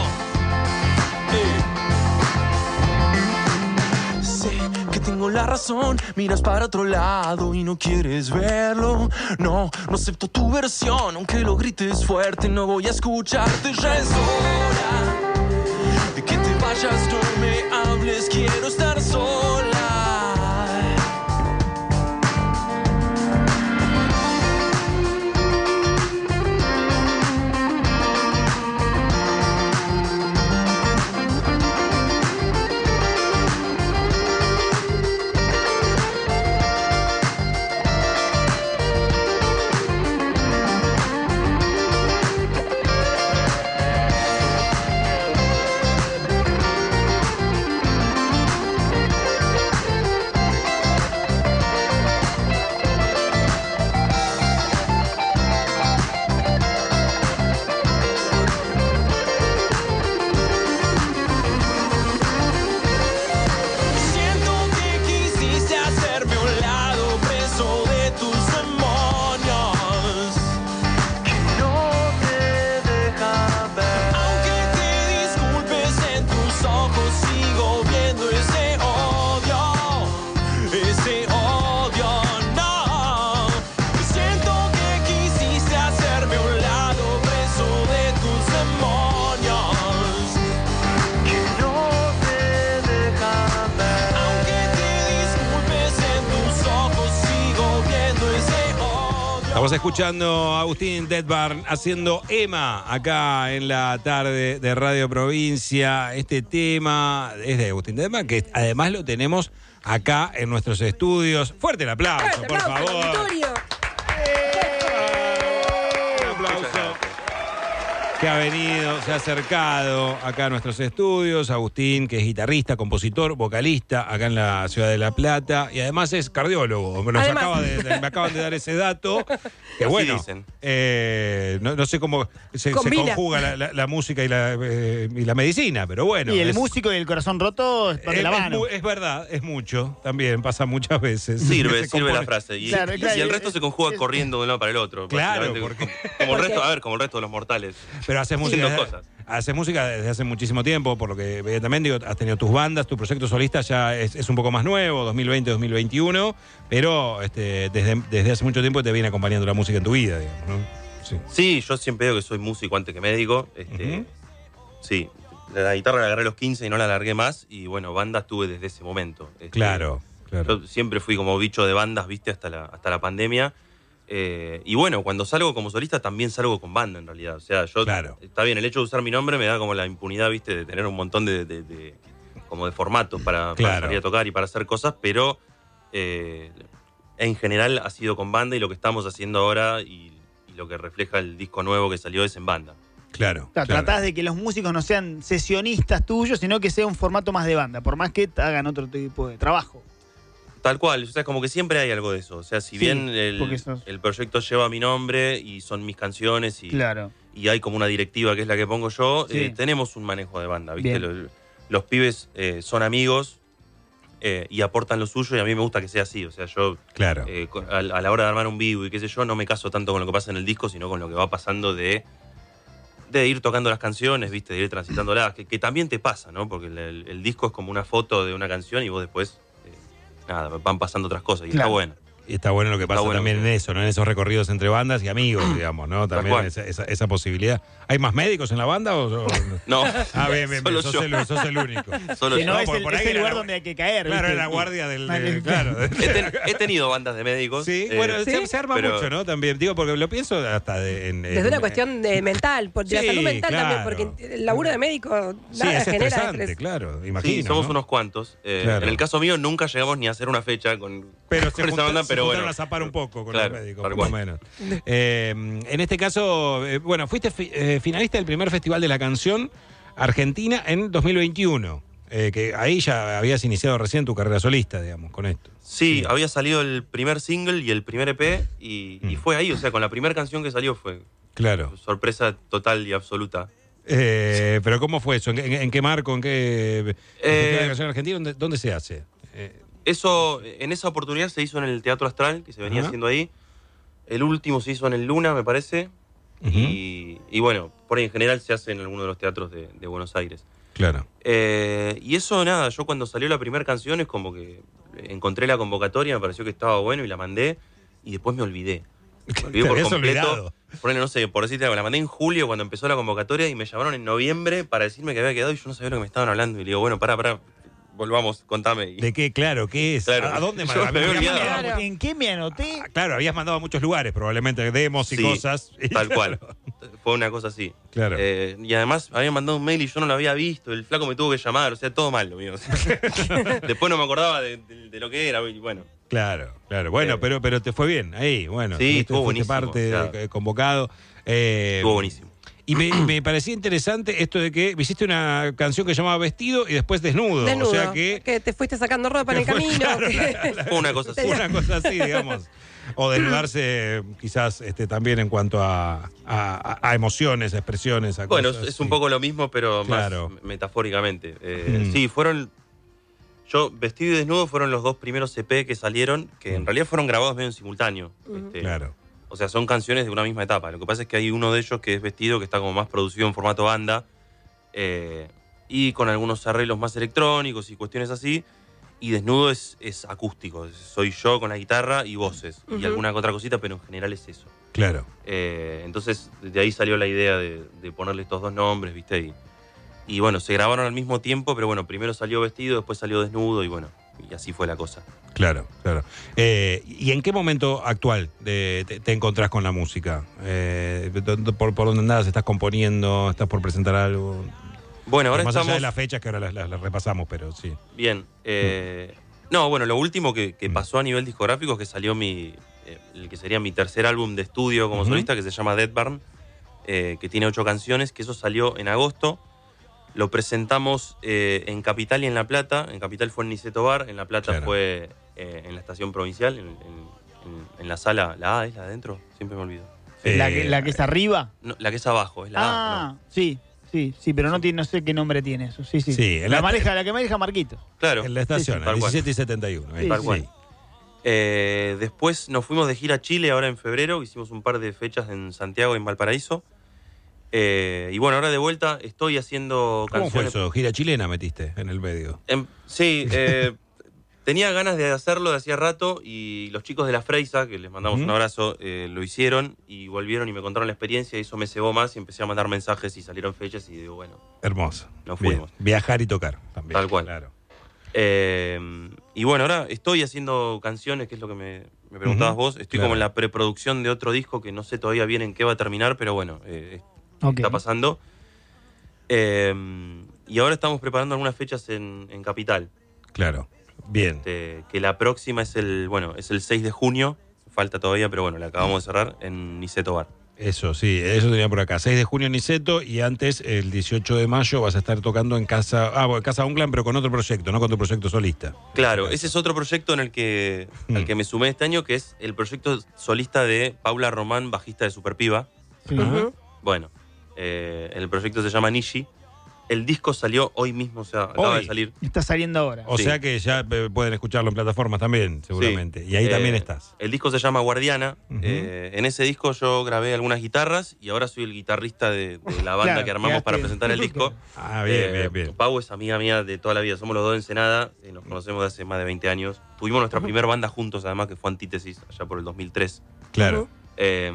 Eh. Sé que tengo la razón, miras para otro lado y no quieres verlo. No, no acepto tu versión, aunque lo grites fuerte, no voy a escucharte. Ya es hora de que te vayas, no me hables, quiero estar sola. Estamos escuchando a Agustín Deadbarn haciendo Emma acá en la tarde de Radio Provincia. Este tema es de Agustín Deadbarn, que además lo tenemos acá en nuestros estudios. Fuerte el aplauso, Fuerte por aplauso, favor. auditorio. Un aplauso. Que ha venido, se ha acercado acá a nuestros estudios. Agustín, que es guitarrista, compositor, vocalista acá en la ciudad de La Plata y además es cardiólogo. Nos Además. acaba de, de- me acaban de dar ese dato. Que Así bueno, dicen. eh, no, no sé cómo se, se Combina. conjuga la, la- la música y la, eh, y la medicina, pero bueno. y el es, músico y el corazón roto es es, de la es mano. mu- es verdad, es mucho. También pasa muchas veces. Sirve, Se sirve la compone- frase. Y, Claro, y- claro, y el es- resto se conjuga es- corriendo de un lado para el otro. Claro, básicamente. porque- Como el resto, Porque- a ver, como el resto de los mortales. Pero haces música, Haciendo desde, cosas. haces música desde hace muchísimo tiempo, por lo que evidentemente digo, has tenido tus bandas, tu proyecto solista ya es, es un poco más nuevo, dos mil veinte, dos mil veintiuno, pero este, desde, desde hace mucho tiempo te viene acompañando la música en tu vida, digamos, ¿no? Sí. Sí, yo siempre digo que soy músico antes que médico. Este, Ujú. Sí, la guitarra la agarré a los quince y no la largué más. Y bueno, bandas tuve desde ese momento. Este, Claro, claro. Yo siempre fui como bicho de bandas, viste, hasta la, hasta la pandemia. Eh, y bueno, cuando salgo como solista también salgo con banda en realidad. O sea, yo. Claro. Está bien, el hecho de usar mi nombre me da como la impunidad, viste, de tener un montón de. de- de- como de formatos para, para Claro. salir a tocar y para hacer cosas, pero eh, en general ha sido con banda y lo que estamos haciendo ahora y, y lo que refleja el disco nuevo que salió es en banda. Claro. O sea, claro. tratás de que los músicos no sean sesionistas tuyos, sino que sea un formato más de banda, por más que hagan otro tipo de trabajo. Tal cual, o sea, como que siempre hay algo de eso. O sea, si Sí, bien el, porque sos- el proyecto lleva mi nombre y son mis canciones y, Claro. y hay como una directiva que es la que pongo yo, Sí. eh, tenemos un manejo de banda, ¿viste? Bien. Los, los pibes eh, son amigos eh, y aportan lo suyo y a mí me gusta que sea así. O sea, yo Claro. eh, con- a, a la hora de armar un vivo y qué sé yo, no me caso tanto con lo que pasa en el disco, sino con lo que va pasando de, de ir tocando las canciones, ¿viste? De ir transitándolas, que, que también te pasa, ¿no? Porque el, el- el disco es como una foto de una canción y vos después, eh, nada, van pasando otras cosas y Claro. está bueno. Y está bueno lo que Está pasa bueno, también sí. en eso, ¿no? En esos recorridos entre bandas y amigos, digamos, ¿no? También cual. esa, esa, esa posibilidad. ¿Hay más médicos en la banda o...? o- No. Ah, bien, bien, bien. Solo Sos, yo. el, sos el único. Solo Si yo. no, No, es por- el, por es ahí el era lugar la- donde hay que caer, Claro, ¿viste? era la guardia del... Mal- de- claro. He, ten- he tenido bandas de médicos. Sí, eh, bueno, se, se arma pero- mucho, ¿no? También, digo, porque lo pienso hasta de, en, Desde en- una cuestión de mental, por, de la Sí, salud mental claro. también, porque el laburo de médico Sí, nada es genera estresante, estrés. claro, imagino. Sí, somos ¿no? unos cuantos. Eh, Claro. En el caso mío nunca llegamos ni a hacer una fecha con, Pero con se, esa junta- banda, se pero juntaron bueno. a zapar un poco con Claro, los médicos, tal por lo cual. menos. Eh, en este caso, eh, bueno, fuiste fi- eh, finalista del primer Festival de la Canción Argentina en dos mil veintiuno. Eh, que ahí ya habías iniciado recién tu carrera solista, digamos, con esto. Sí, había salido el primer single y el primer E P y, y fue ahí, o sea, con la primera canción que salió fue Claro. sorpresa total y absoluta. Eh, pero ¿cómo fue eso? ¿En, en- en qué marco? ¿En qué Eh, Festival de la Canción Argentina? ¿Dónde, dónde se hace? Eh, Eso, en esa oportunidad se hizo en el Teatro Astral, que se venía Ajá. haciendo ahí. El último se hizo en el Luna, me parece. y, y bueno, por ahí en general se hace en alguno de los teatros de, de Buenos Aires. claro. Eh, y eso, nada, yo cuando salió la primera canción es como que encontré la convocatoria, me pareció que estaba bueno y la mandé. Y después me olvidé. Me olvidé Te por habías completo. olvidado. Ponele, no sé, por decirte algo, la mandé en julio cuando empezó la convocatoria y me llamaron en noviembre para decirme que había quedado y yo no sabía lo que me estaban hablando. Y le digo, bueno, pará, pará, volvamos, contame. Y- ¿De qué? Claro, ¿qué es? Claro. ¿A dónde Yo mandabas? me había Habías olvidado. mandado- Claro. ¿En qué me anoté? Claro, habías mandado a muchos lugares, probablemente, demos y Sí, cosas. Y Tal claro. cual. Fue una cosa así. Claro. Eh, y además había mandado un mail y yo no lo había visto. El flaco me tuvo que llamar, o sea, todo mal lo mío. Después no me acordaba de, de- de lo que era. Y bueno, Claro, claro. Bueno, Eh, pero, pero te fue bien ahí. Bueno, Sí, tuviste- estuvo fuiste buenísimo, parte, o sea, eh, convocado. Eh, estuvo buenísimo. Y me, me parecía interesante esto de que hiciste una canción que llamaba Vestido y después Desnudo. Desnudo, O sea que. te fuiste sacando ropa en el que fue- camino. claro, que- la- la- Fue una cosa así. Una cosa así, digamos. O desnudarse quizás este, también en cuanto a, a- a emociones, a expresiones, a Bueno, cosas. es un sí. poco lo mismo, pero Claro. más metafóricamente. Eh, Mm. Sí, fueron. Yo, Vestido y Desnudo fueron los dos primeros E P que salieron, que en realidad fueron grabados medio en simultáneo. Este, Claro. O sea, son canciones de una misma etapa. Lo que pasa es que hay uno de ellos que es Vestido, que está como más producido en formato banda, eh, y con algunos arreglos más electrónicos y cuestiones así. Y Desnudo es, es acústico. Soy yo con la guitarra y voces. Y Ujú. alguna que otra cosita, pero en general es eso. Claro. Eh, entonces, de ahí salió la idea de, de ponerle estos dos nombres, ¿viste? Y, y bueno, se grabaron al mismo tiempo, pero bueno, primero salió Vestido, después salió Desnudo y bueno, y así fue la cosa. Claro, claro. Eh, ¿Y en qué momento actual de- te, te encontrás con la música? Eh, ¿dó- ¿por, ¿Por dónde andás? ¿Estás componiendo? ¿Estás por presentar algo? Bueno, ahora Más allá estamos... de las fechas que ahora las, las- las repasamos, pero sí. Bien. eh, No, bueno, lo último que, Mm. que pasó a nivel discográfico es que salió mi, eh, el que sería mi tercer álbum de estudio como Ujú. solista, que se llama Dead Barn, eh, que tiene ocho canciones, que eso salió en agosto. Lo presentamos eh, en Capital y en La Plata. En Capital fue en Niceto Bar, en La Plata Claro. fue eh, en la estación provincial, en, en- en- en la sala. ¿La A es la de adentro? Siempre me olvido. ¿La, Eh, que, ¿La que es arriba? No, la que es abajo, es la A. Ah, ¿no? sí, sí, sí, pero no, tiene, no sé qué nombre tiene eso. Sí, sí. Sí, en la, la- maneja, la que maneja Marquitos. Claro. En la estación, Sí, sí, tal cual. diecisiete y setenta y uno. ahí. Tal Sí. cual. Eh, después nos fuimos de gira a Chile ahora en febrero, hicimos un par de fechas en Santiago y en Valparaíso. Eh, y bueno, ahora de vuelta estoy haciendo ¿Cómo fue canciones. eso? Gira chilena metiste en el medio. Em, sí, eh, tenía ganas de hacerlo de hacía rato y los chicos de La Freisa, que les mandamos Ujú. un abrazo, eh, lo hicieron y volvieron y me contaron la experiencia y eso me cebó más y empecé a mandar mensajes y salieron fechas y digo, bueno, Hermoso. Nos Bien. fuimos. Viajar y tocar también. Tal cual. Claro. Eh, y bueno, ahora estoy haciendo canciones, que es lo que me, me preguntabas Ujú, vos. Estoy claro. como en la preproducción de otro disco que no sé todavía bien en qué va a terminar, pero bueno, eh, Ok. está pasando. Eh, y ahora estamos preparando algunas fechas en, en Capital. Claro. Bien. Este, que la próxima es el, bueno, es el seis de junio. Falta todavía, pero bueno, la acabamos de cerrar en Niceto Bar. Eso, sí, eso tenía por acá. seis de junio en Niceto y antes, el dieciocho de mayo, vas a estar tocando en Casa, ah, bueno, Casa Unclan, pero con otro proyecto, no con tu proyecto solista. Claro, ese es otro proyecto en el que, Mm. al que me sumé este año, que es el proyecto solista de Paula Román, bajista de Superpiba. Sí. Ajá. Bueno, eh, el proyecto se llama Nishi. El disco salió hoy mismo, o sea, acaba Hoy. de salir. Está saliendo ahora. O Sí. sea que ya eh, pueden escucharlo en plataformas también, seguramente. Sí. Y ahí Eh, también estás. El disco se llama Guardiana. Ujú. Eh, en ese disco yo grabé algunas guitarras y ahora soy el guitarrista de, de la banda Claro, que armamos quedaste- para presentar el disco. Ah, bien, Eh, bien, bien. Pau es amiga mía de toda la vida. Somos los dos de Ensenada. eh, nos conocemos de hace más de veinte años. Tuvimos nuestra primera banda juntos, además, que fue Antítesis, allá por el dos mil tres. Claro. Eh,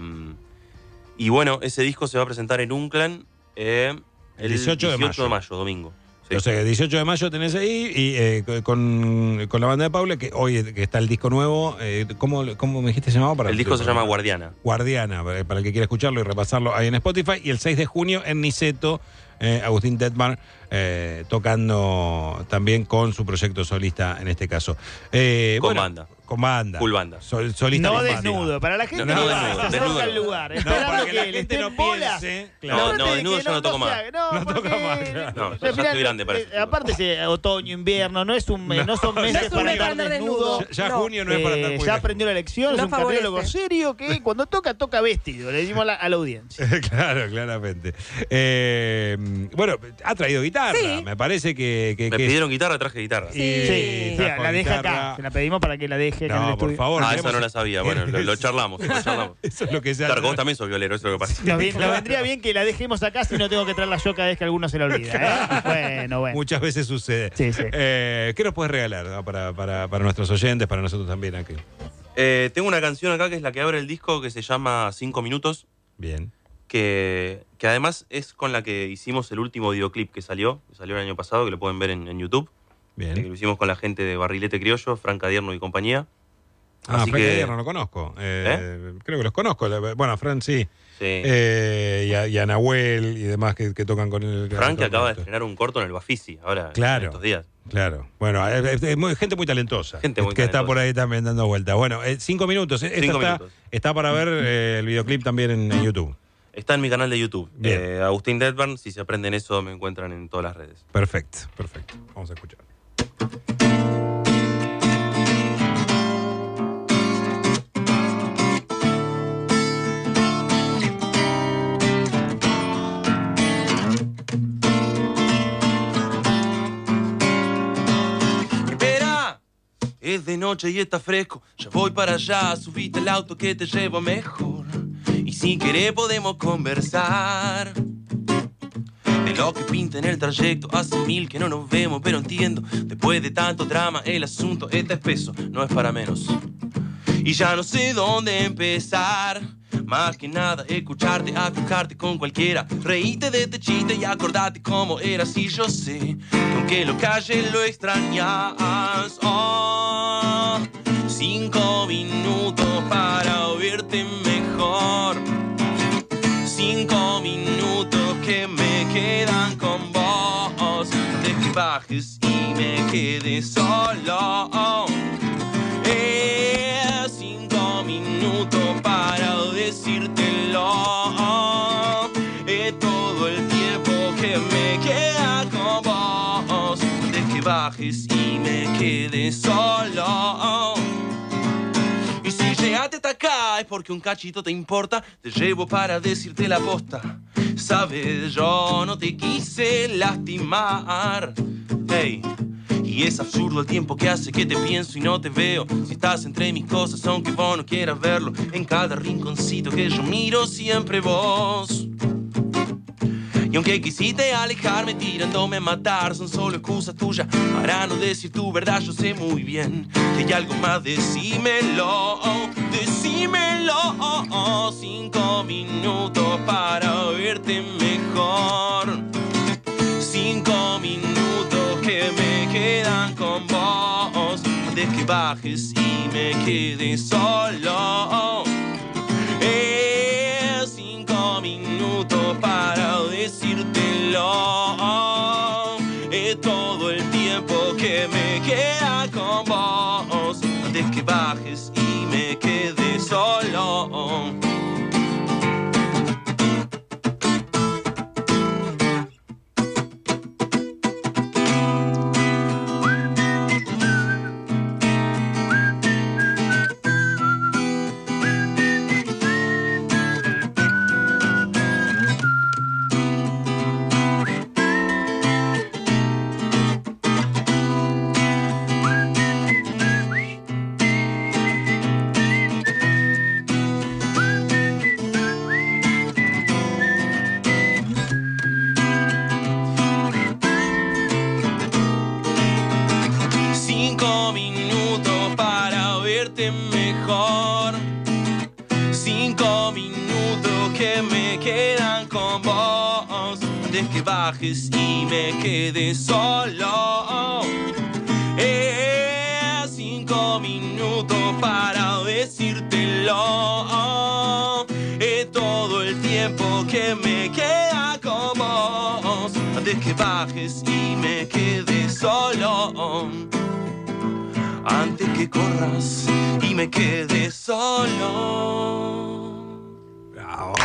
y bueno, ese disco se va a presentar en Unclan eh, el dieciocho de mayo. de mayo, domingo. Sí. O sea, el dieciocho de mayo tenés ahí y eh, con, con la banda de Paula, que hoy que está el disco nuevo, eh, ¿cómo, ¿cómo me dijiste se llamaba? Para El disco se llama Guardiana. Guardiana, para, para el que quiera escucharlo y repasarlo ahí en Spotify. Y el seis de junio en Niceto, eh, Agustín Detmar, eh, tocando también con su proyecto solista en este caso. Eh, Con bueno, banda. Con banda. Full banda. Sol- solista No con banda. desnudo, para la gente No, no, que desnudo, se acerca desnudo. al lugar, No, esperando para que la que le gente estén no bolas. piense. No, Aparte no, de desnudo que yo no toco sea- más. No, No toca porque- más, claro. No, al ya final, estoy grande para eh, eso. Aparte, ese otoño, invierno, no es un mes, No. no, son No meses es un para mes estar para andar desnudo. desnudo. Ya No. junio no es para Eh, estar muy ya lejos. aprendió la lección, es No un cardiólogo favorece. serio que cuando toca, toca vestido. Le decimos a la, a la audiencia. Claro, claramente. Eh, bueno, ha traído guitarra. Sí. Me parece que. que- Me que- pidieron guitarra, traje guitarra. y Sí, trajo la deja guitarra. acá. Se la pedimos para que la deje acá en el No, por estudio. favor. Ah, queremos- esa no la sabía. Bueno, lo, lo charlamos. Lo charlamos. Eso es lo que se Claro, hace. vos también sos violero, eso es lo que pasa. Nos, vi- nos vendría bien que la dejemos acá si no tengo que traerla yo cada vez que alguno se la olvida. ¿eh? Bueno, bueno. Muchas veces sucede. Sí, sí. Eh, ¿Qué nos puedes regalar no? para, para, para nuestros oyentes, para nosotros también aquí? Eh, tengo una canción acá que es la que abre el disco que se llama Cinco Minutos, Bien. que, que además es con la que hicimos el último videoclip que salió, que salió el año pasado, que lo pueden ver en, en YouTube. Bien. Que lo hicimos con la gente de Barrilete Criollo, Franca Dierno y compañía. Ah, Así Frank que- Aguirre no lo conozco. Eh, Creo que los conozco. La- Bueno, a Fran sí. Sí. Eh, y, a, y a Nahuel y demás que, que tocan con él. Frank que acaba de esto. estrenar un corto en el Bafisi, ahora Claro. en estos días. Claro. Bueno, es, es- es muy- gente muy talentosa. Gente muy que está talentosa. por ahí también dando vuelta. Bueno, eh, cinco minutos. eh, Cinco Esta está, minutos. está para ver eh, el videoclip también en, en YouTube. Está en mi canal de YouTube. Bien. Eh, Agustín Detbarn, si se aprenden eso, me encuentran en todas las redes. Perfecto, perfecto. Vamos a escuchar. Espera, es de noche y está fresco. Ya voy para allá, subiste el auto que te llevo mejor. Y si querés podemos conversar de lo que pinta en el trayecto. Hace mil que no nos vemos, pero entiendo. Después de tanto drama, el asunto está espeso, no es para menos. Y ya no sé dónde empezar. Más que nada, escucharte, acostarte con cualquiera. Reíte de este chiste y acordate cómo eras. Y yo sé que aunque lo calles, lo extrañas. Oh, cinco minutos para oírte mejor. Cinco minutos que me quedan con vos. De que bajes y me quede solo. Eh, cinco minutos para decírtelo. Es todo el tiempo que me queda con vos. De que bajes y me quede solo. Y si llegaste hasta acá es porque un cachito te importa. Te llevo para decirte la posta. Sabes, yo no te quise lastimar. Hey. Y es absurdo el tiempo que hace que te pienso y no te veo. Si estás entre mis cosas, aunque vos no quieras verlo. En cada rinconcito que yo miro, siempre vos. Y aunque quisiste alejarme tirándome a matar, son solo excusas tuyas para no decir tu verdad. Yo sé muy bien que hay algo más, decímelo, decímelo. Cinco minutos para oírte mejor. Cinco minutos que me quedan con vos. De que bajes y me quede solo. Eh, cinco minutos para decírtelo. Es todo el tiempo que me queda con vos. De que bajes y me quede solo. quedan con vos. Antes que bajes y me quede solo. Eh, cinco minutos para decírtelo. Es todo el tiempo que me queda con vos. Antes que bajes y me quede solo. Antes que corras y me quede solo. ¡Bravo!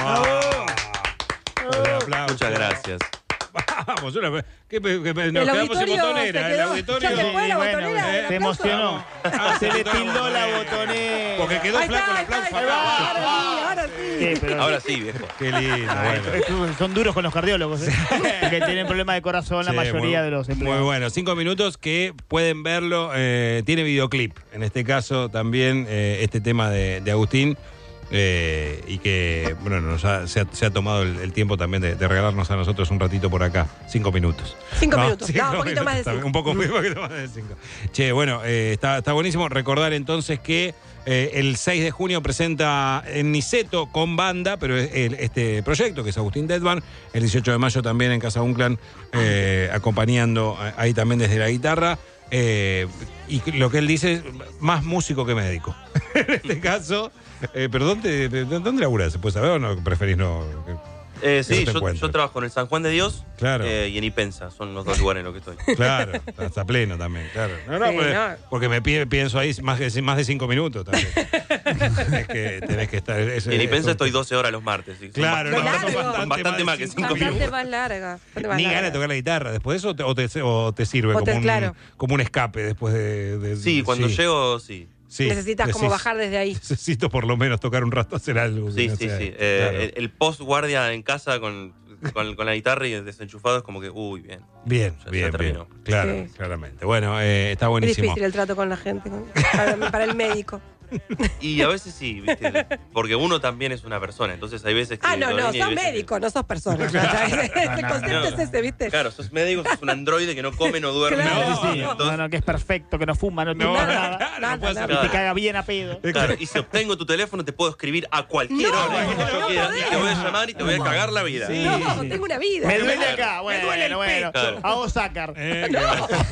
Muchas gracias. Vamos, una, que, que, que, nos quedamos sin botonera. El auditorio. Ya se fue la Sí, bueno, botonera, eh, el Se aplauso. emocionó. Ah, Se le se tildó la eh, botonera. Porque quedó Ahí flaco el está, ahí aplauso. está, ahí va, ahora sí, ahora sí. Sí, pero- Ahora sí, viejo. Qué lindo, Ah, bueno. estos son duros con los cardiólogos, ¿eh? Que tienen problemas de corazón la Sí, mayoría muy- de los empleados. Muy bueno, cinco minutos que pueden verlo. eh, tiene videoclip, en este caso también eh, este tema de, de Agustín. eh, y que, bueno, nos ha- se, ha, se ha tomado el, el tiempo también de, de regalarnos a nosotros un ratito por acá. Cinco minutos. Cinco minutos. No, un poquito minutos más de también, cinco. Un poco, un poquito más de cinco. Che, bueno, eh, está, está buenísimo. Recordar entonces que eh, el seis de junio presenta en Niceto con banda, pero es el- este proyecto que es Agustín Deadman. El dieciocho de mayo también en Casa Unclan, eh, acompañando eh, ahí también desde la guitarra. Eh, y lo que él dice es más músico que médico. En este caso, eh, pero ¿dónde, ¿dónde laburás? ¿Se puede saber o no preferís no? Eh, Que sí, no te yo, encuentres. yo trabajo en el San Juan de Dios Claro. eh, y en Ipensa. Son los dos lugares en los que estoy. Claro, está pleno también, claro. No, no, Sí, porque, no. porque me pi- pienso ahí más de, más de cinco minutos también. Es que tenés que estar. es- Y en Ipensa es- estoy doce horas los martes. sí. Son Claro, ba- no, bastante, largo. son bastante más que cinco Bastante minutos. más larga. bastante más Ni larga. ganas de tocar la guitarra después de eso, te- o, te, o te sirve O te- como, un, claro. como un escape después de. de- Sí, cuando llego, sí. sí, Necesitas como decís, bajar desde ahí. Necesito por lo menos tocar un rato, hacer algo. Sí, que no sí, sea- sí. Eh, claro. El, el post guardia en casa con, con, con la guitarra y desenchufado es como que, uy, bien. Bien, Ya- ya bien, bien. terminó. Claro, Sí. claramente. Bueno, eh, está Es buenísimo. difícil el trato con la gente, con- para, para el médico. Y a veces sí, ¿viste? Porque uno también es una persona, entonces hay veces que... Ah, no, lo no, ven y hay sos veces que- médico, no sos persona. Ya, ya, El no, concepto no. es ese, ¿viste? Claro, sos médico, sos un androide que no come, no duerme. Claro. no, Sí, sí. entonces- No, no, que es perfecto, que no fuma, no, No, toma no, nada. claro, nada, no puede nada. ser. Y te caga bien a pedo. Claro, y si obtengo tu teléfono te puedo escribir a cualquier No, hora cuando yo no quiera, podés. y te voy a llamar y te voy a cagar la vida. Sí. No, tengo una vida. Me duele Claro. acá, bueno, Me duele el bueno. pecho. Hago sacar. Eh, No.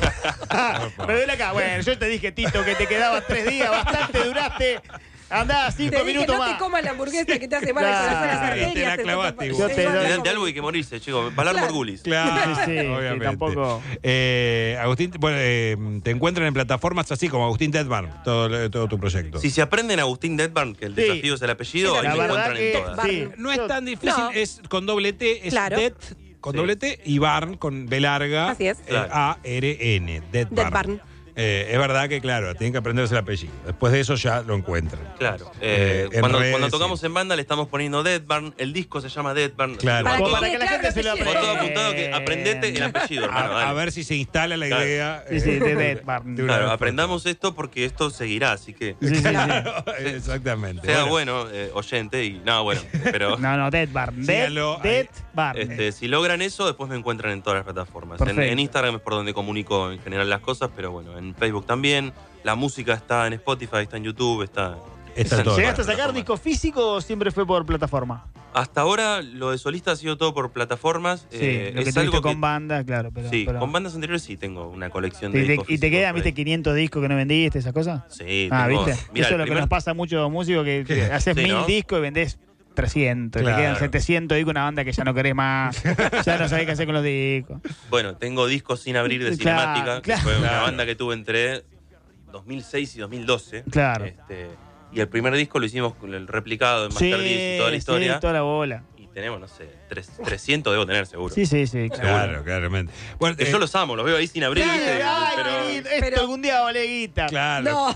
Me duele acá, bueno, yo te dije, Tito, que te quedabas tres días, bastante duraste. Andá cinco Te dije, minutos no más. te comas la hamburguesa que te hace mal al Claro. corazón, las Te arterias. la te- clavaste te- igual. Yo te igual doy- la De, de algo hay que morirse, chicos. Valar Claro. Morgulis. Claro, Sí, sí, sí, obviamente. tampoco- Eh, Agustín, bueno, eh, te encuentran en plataformas así como Agustín Deadman, todo, todo tu proyecto. Si se aprenden Agustín Deadman, que el Sí. desafío es el apellido, Sí, ahí la me verdad encuentran que- en todas. sí. No es tan difícil, No. es con doble T, es Claro. Dead con Sí. doble T y Barn con B larga. Así es. eh, Claro. A R N, Dead Dead Barn. Barn. Eh, es verdad que, claro, tienen que aprenderse el apellido. Después de eso ya lo encuentran. Claro. Eh, Eh, en cuando, redes, cuando sí. tocamos en banda le estamos poniendo Deadbarn, el disco se llama Deadbarn. Claro. Para Como que para quede que la claro gente se lo el Con apellido. todo aprenda. apuntado que aprendete el apellido, hermano. A, a dale. ver si se instala la Claro. idea. Sí, sí, eh, de Dead Barn. de una Claro, vez por aprendamos esto porque esto seguirá, así que Sí, sí, sí. Claro, exactamente. sea bueno, eh, oyente y no, bueno, pero No, no, Dead Barn. Dead, Síganlo Dead ahí. Barn. este, si logran eso, después me encuentran en todas las plataformas. En, Perfecto. en Instagram es por donde comunico en general las cosas, pero bueno, en Facebook también. La música está en Spotify, está en YouTube, está... Está en todo. todas ¿Llegaste a las sacar plataformas. disco físico o siempre fue por plataforma? Hasta ahora lo de solista ha sido todo por plataformas. Sí, eh, lo que es tuviste algo con que- banda, claro. Pero, Sí, pero- con bandas anteriores sí tengo una colección ¿Y de te, discos y te físicos quedan, por viste, ahí. quinientos discos que no vendiste, esas cosas? Sí, Ah, tengo- ¿viste? Mira, Eso el es lo que primer- nos pasa a muchos músicos que Sí. haces Sí, mil ¿no? discos y vendés trescientos. Claro. Te quedan setecientos discos, una banda que ya no querés más. Ya no sabés qué hacer con los discos. Bueno, tengo discos sin abrir de Claro, Cinemática, claro. que fue una Claro. banda que tuve entre dos mil seis y dos mil doce. Claro. Este, y el primer disco lo hicimos con el replicado en Sí, Masterdisc y toda la historia. sí, toda la bola. Y tenemos, no sé, tres- trescientos debo tener seguro. Sí, sí, sí. Claro, claramente. Bueno, Que eh, yo los amo, los veo ahí sin abrir, Claro, ¿viste? ay, Pero- qué lindo. Esto Pero- algún día vale guita. Claro. No.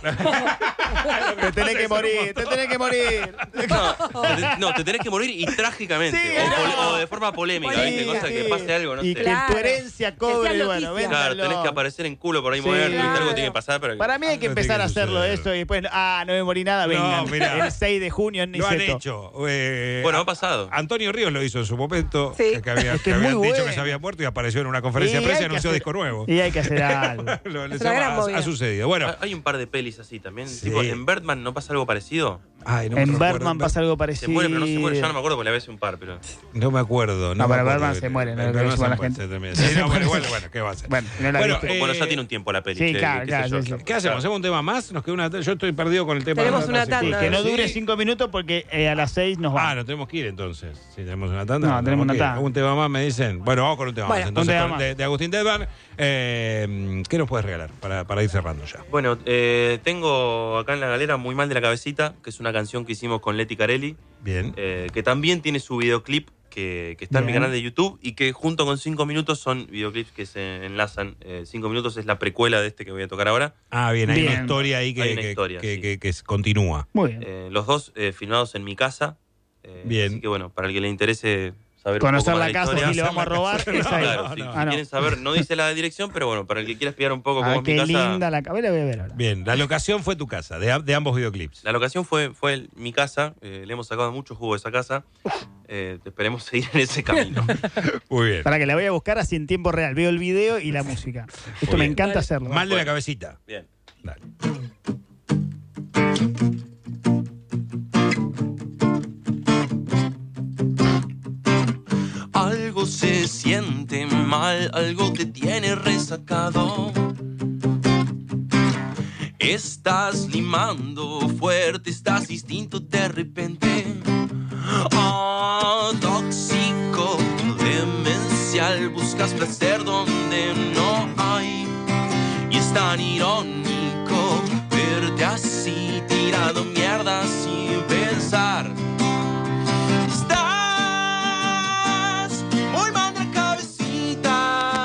Te tenés que morir, te tenés que morir. No, te, no, te tenés que morir y trágicamente. Sí, o, no. pole- o de forma polémica, Sí, ¿viste? Cosa que sí. pase algo, no y sé. que Claro. tu herencia cobre, Que sea bueno, noticia. Claro, véndalo. tenés que aparecer en culo por ahí Sí, muerto, ¿viste? claro. Algo tiene que pasar, pero... Para mí hay que Algo empezar a tiene que hacerlo suceder. esto y después, ah, no me morí nada, vengan. mirá. El seis de junio en lo han Niceto. hecho. Eh, Bueno, ha pasado. Antonio Ríos lo hizo en su momento, Sí. que, había, Es que que es muy habían dicho bueno. que se había muerto y apareció en una conferencia Y de prensa y hay que anunció hacer- disco nuevo. Y hay que hacer algo. Lo- les Es una ha- gran ha, movida. ha sucedido. Bueno, Hay- Hay un par de pelis así también. Sí. Tipo, en Birdman no pasa algo parecido. ay, no me En recuerdo. Birdman pasa algo Se parecido. muere, pero no se muere. Ya no me acuerdo porque le había un par, pero. No me acuerdo. No, me pero acuerdo. Birdman se muere, no En lo que Birdman suba la se muere, gente. se termina. Sí, no, bueno, bueno, bueno, ¿qué va a hacer? Bueno, no la Bueno, viste. eh, Bueno, ya tiene un tiempo la peli. Sí, che, claro, qué sé claro, yo. sí, sí. ¿Qué hacemos? ¿Hacemos un tema más? Nos queda una, yo estoy perdido con el tema. Tenemos de una sí. tanda. Sí, que no Sí. dure cinco minutos porque eh, a las seis nos va. Ah, no tenemos que ir entonces. Si tenemos una tanda. No, tenemos una que ir. tanda. Un tema más me dicen. Bueno, vamos con un tema Bueno, más. un Entonces, tema con- más. De, de Agustín Deadman, eh, ¿qué nos puedes regalar para, para ir cerrando ya? Bueno, eh, tengo acá en la galera Muy Mal de la Cabecita, que es una canción que hicimos con Leti Carelli, Bien. eh, que también tiene su videoclip que, que está en mi Bien. canal de YouTube y que junto con cinco minutos son videoclips que se enlazan. Eh, cinco minutos es la precuela de este que voy a tocar ahora. Ah, bien, hay Bien. una historia ahí que, Hay una que- historia, que, sí. que- que s- continúa. Muy bien. Eh, los dos eh, filmados en mi casa. Eh, Bien. Así que bueno, para el que le interese saber Conocer un poco más la casa historia. y le vamos a robar. No, es ahí. Claro, no, sí, no. si Ah, no. quieren saber, no dice la dirección, pero bueno, para el que quiera espiar un poco cómo Ah, es mi qué casa. linda la cabeza. Voy a ver ahora. Bien, la locación fue tu casa, de, a- de ambos videoclips. La locación fue, fue el- mi casa, eh, le hemos sacado mucho jugo a esa casa. Eh, esperemos seguir en ese camino. Muy bien. Para que la voy a buscar así en tiempo real. Veo el video y la música. Esto Muy me bien. encanta hacerlo. Mal de la Bueno. cabecita. Bien. Dale. Algo se siente mal, algo te tiene resacado. Estás limando fuerte, estás distinto de repente. Ah, tóxico, demencial, buscas placer donde no hay. Y es tan irónico verte así, tirando mierda sin pensar. Estás muy mal de la cabecita.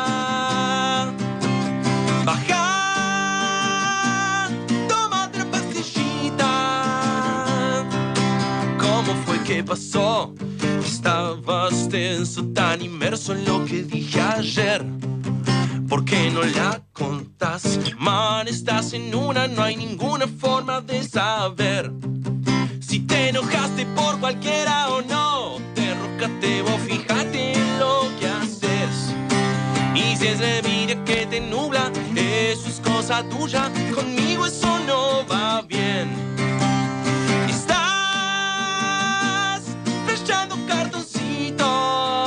Baja, tómate una pastillita. ¿Cómo fue que pasó? Estabas tenso, tan inmerso en lo que dije ayer. ¿Por qué no la contás? Man, estás en una, no hay ninguna forma de saber si te enojaste por cualquiera o no. Derrócate vos, fíjate en lo que haces. Y si es la envidia que te nubla, eso es cosa tuya. Conmigo eso no va bien.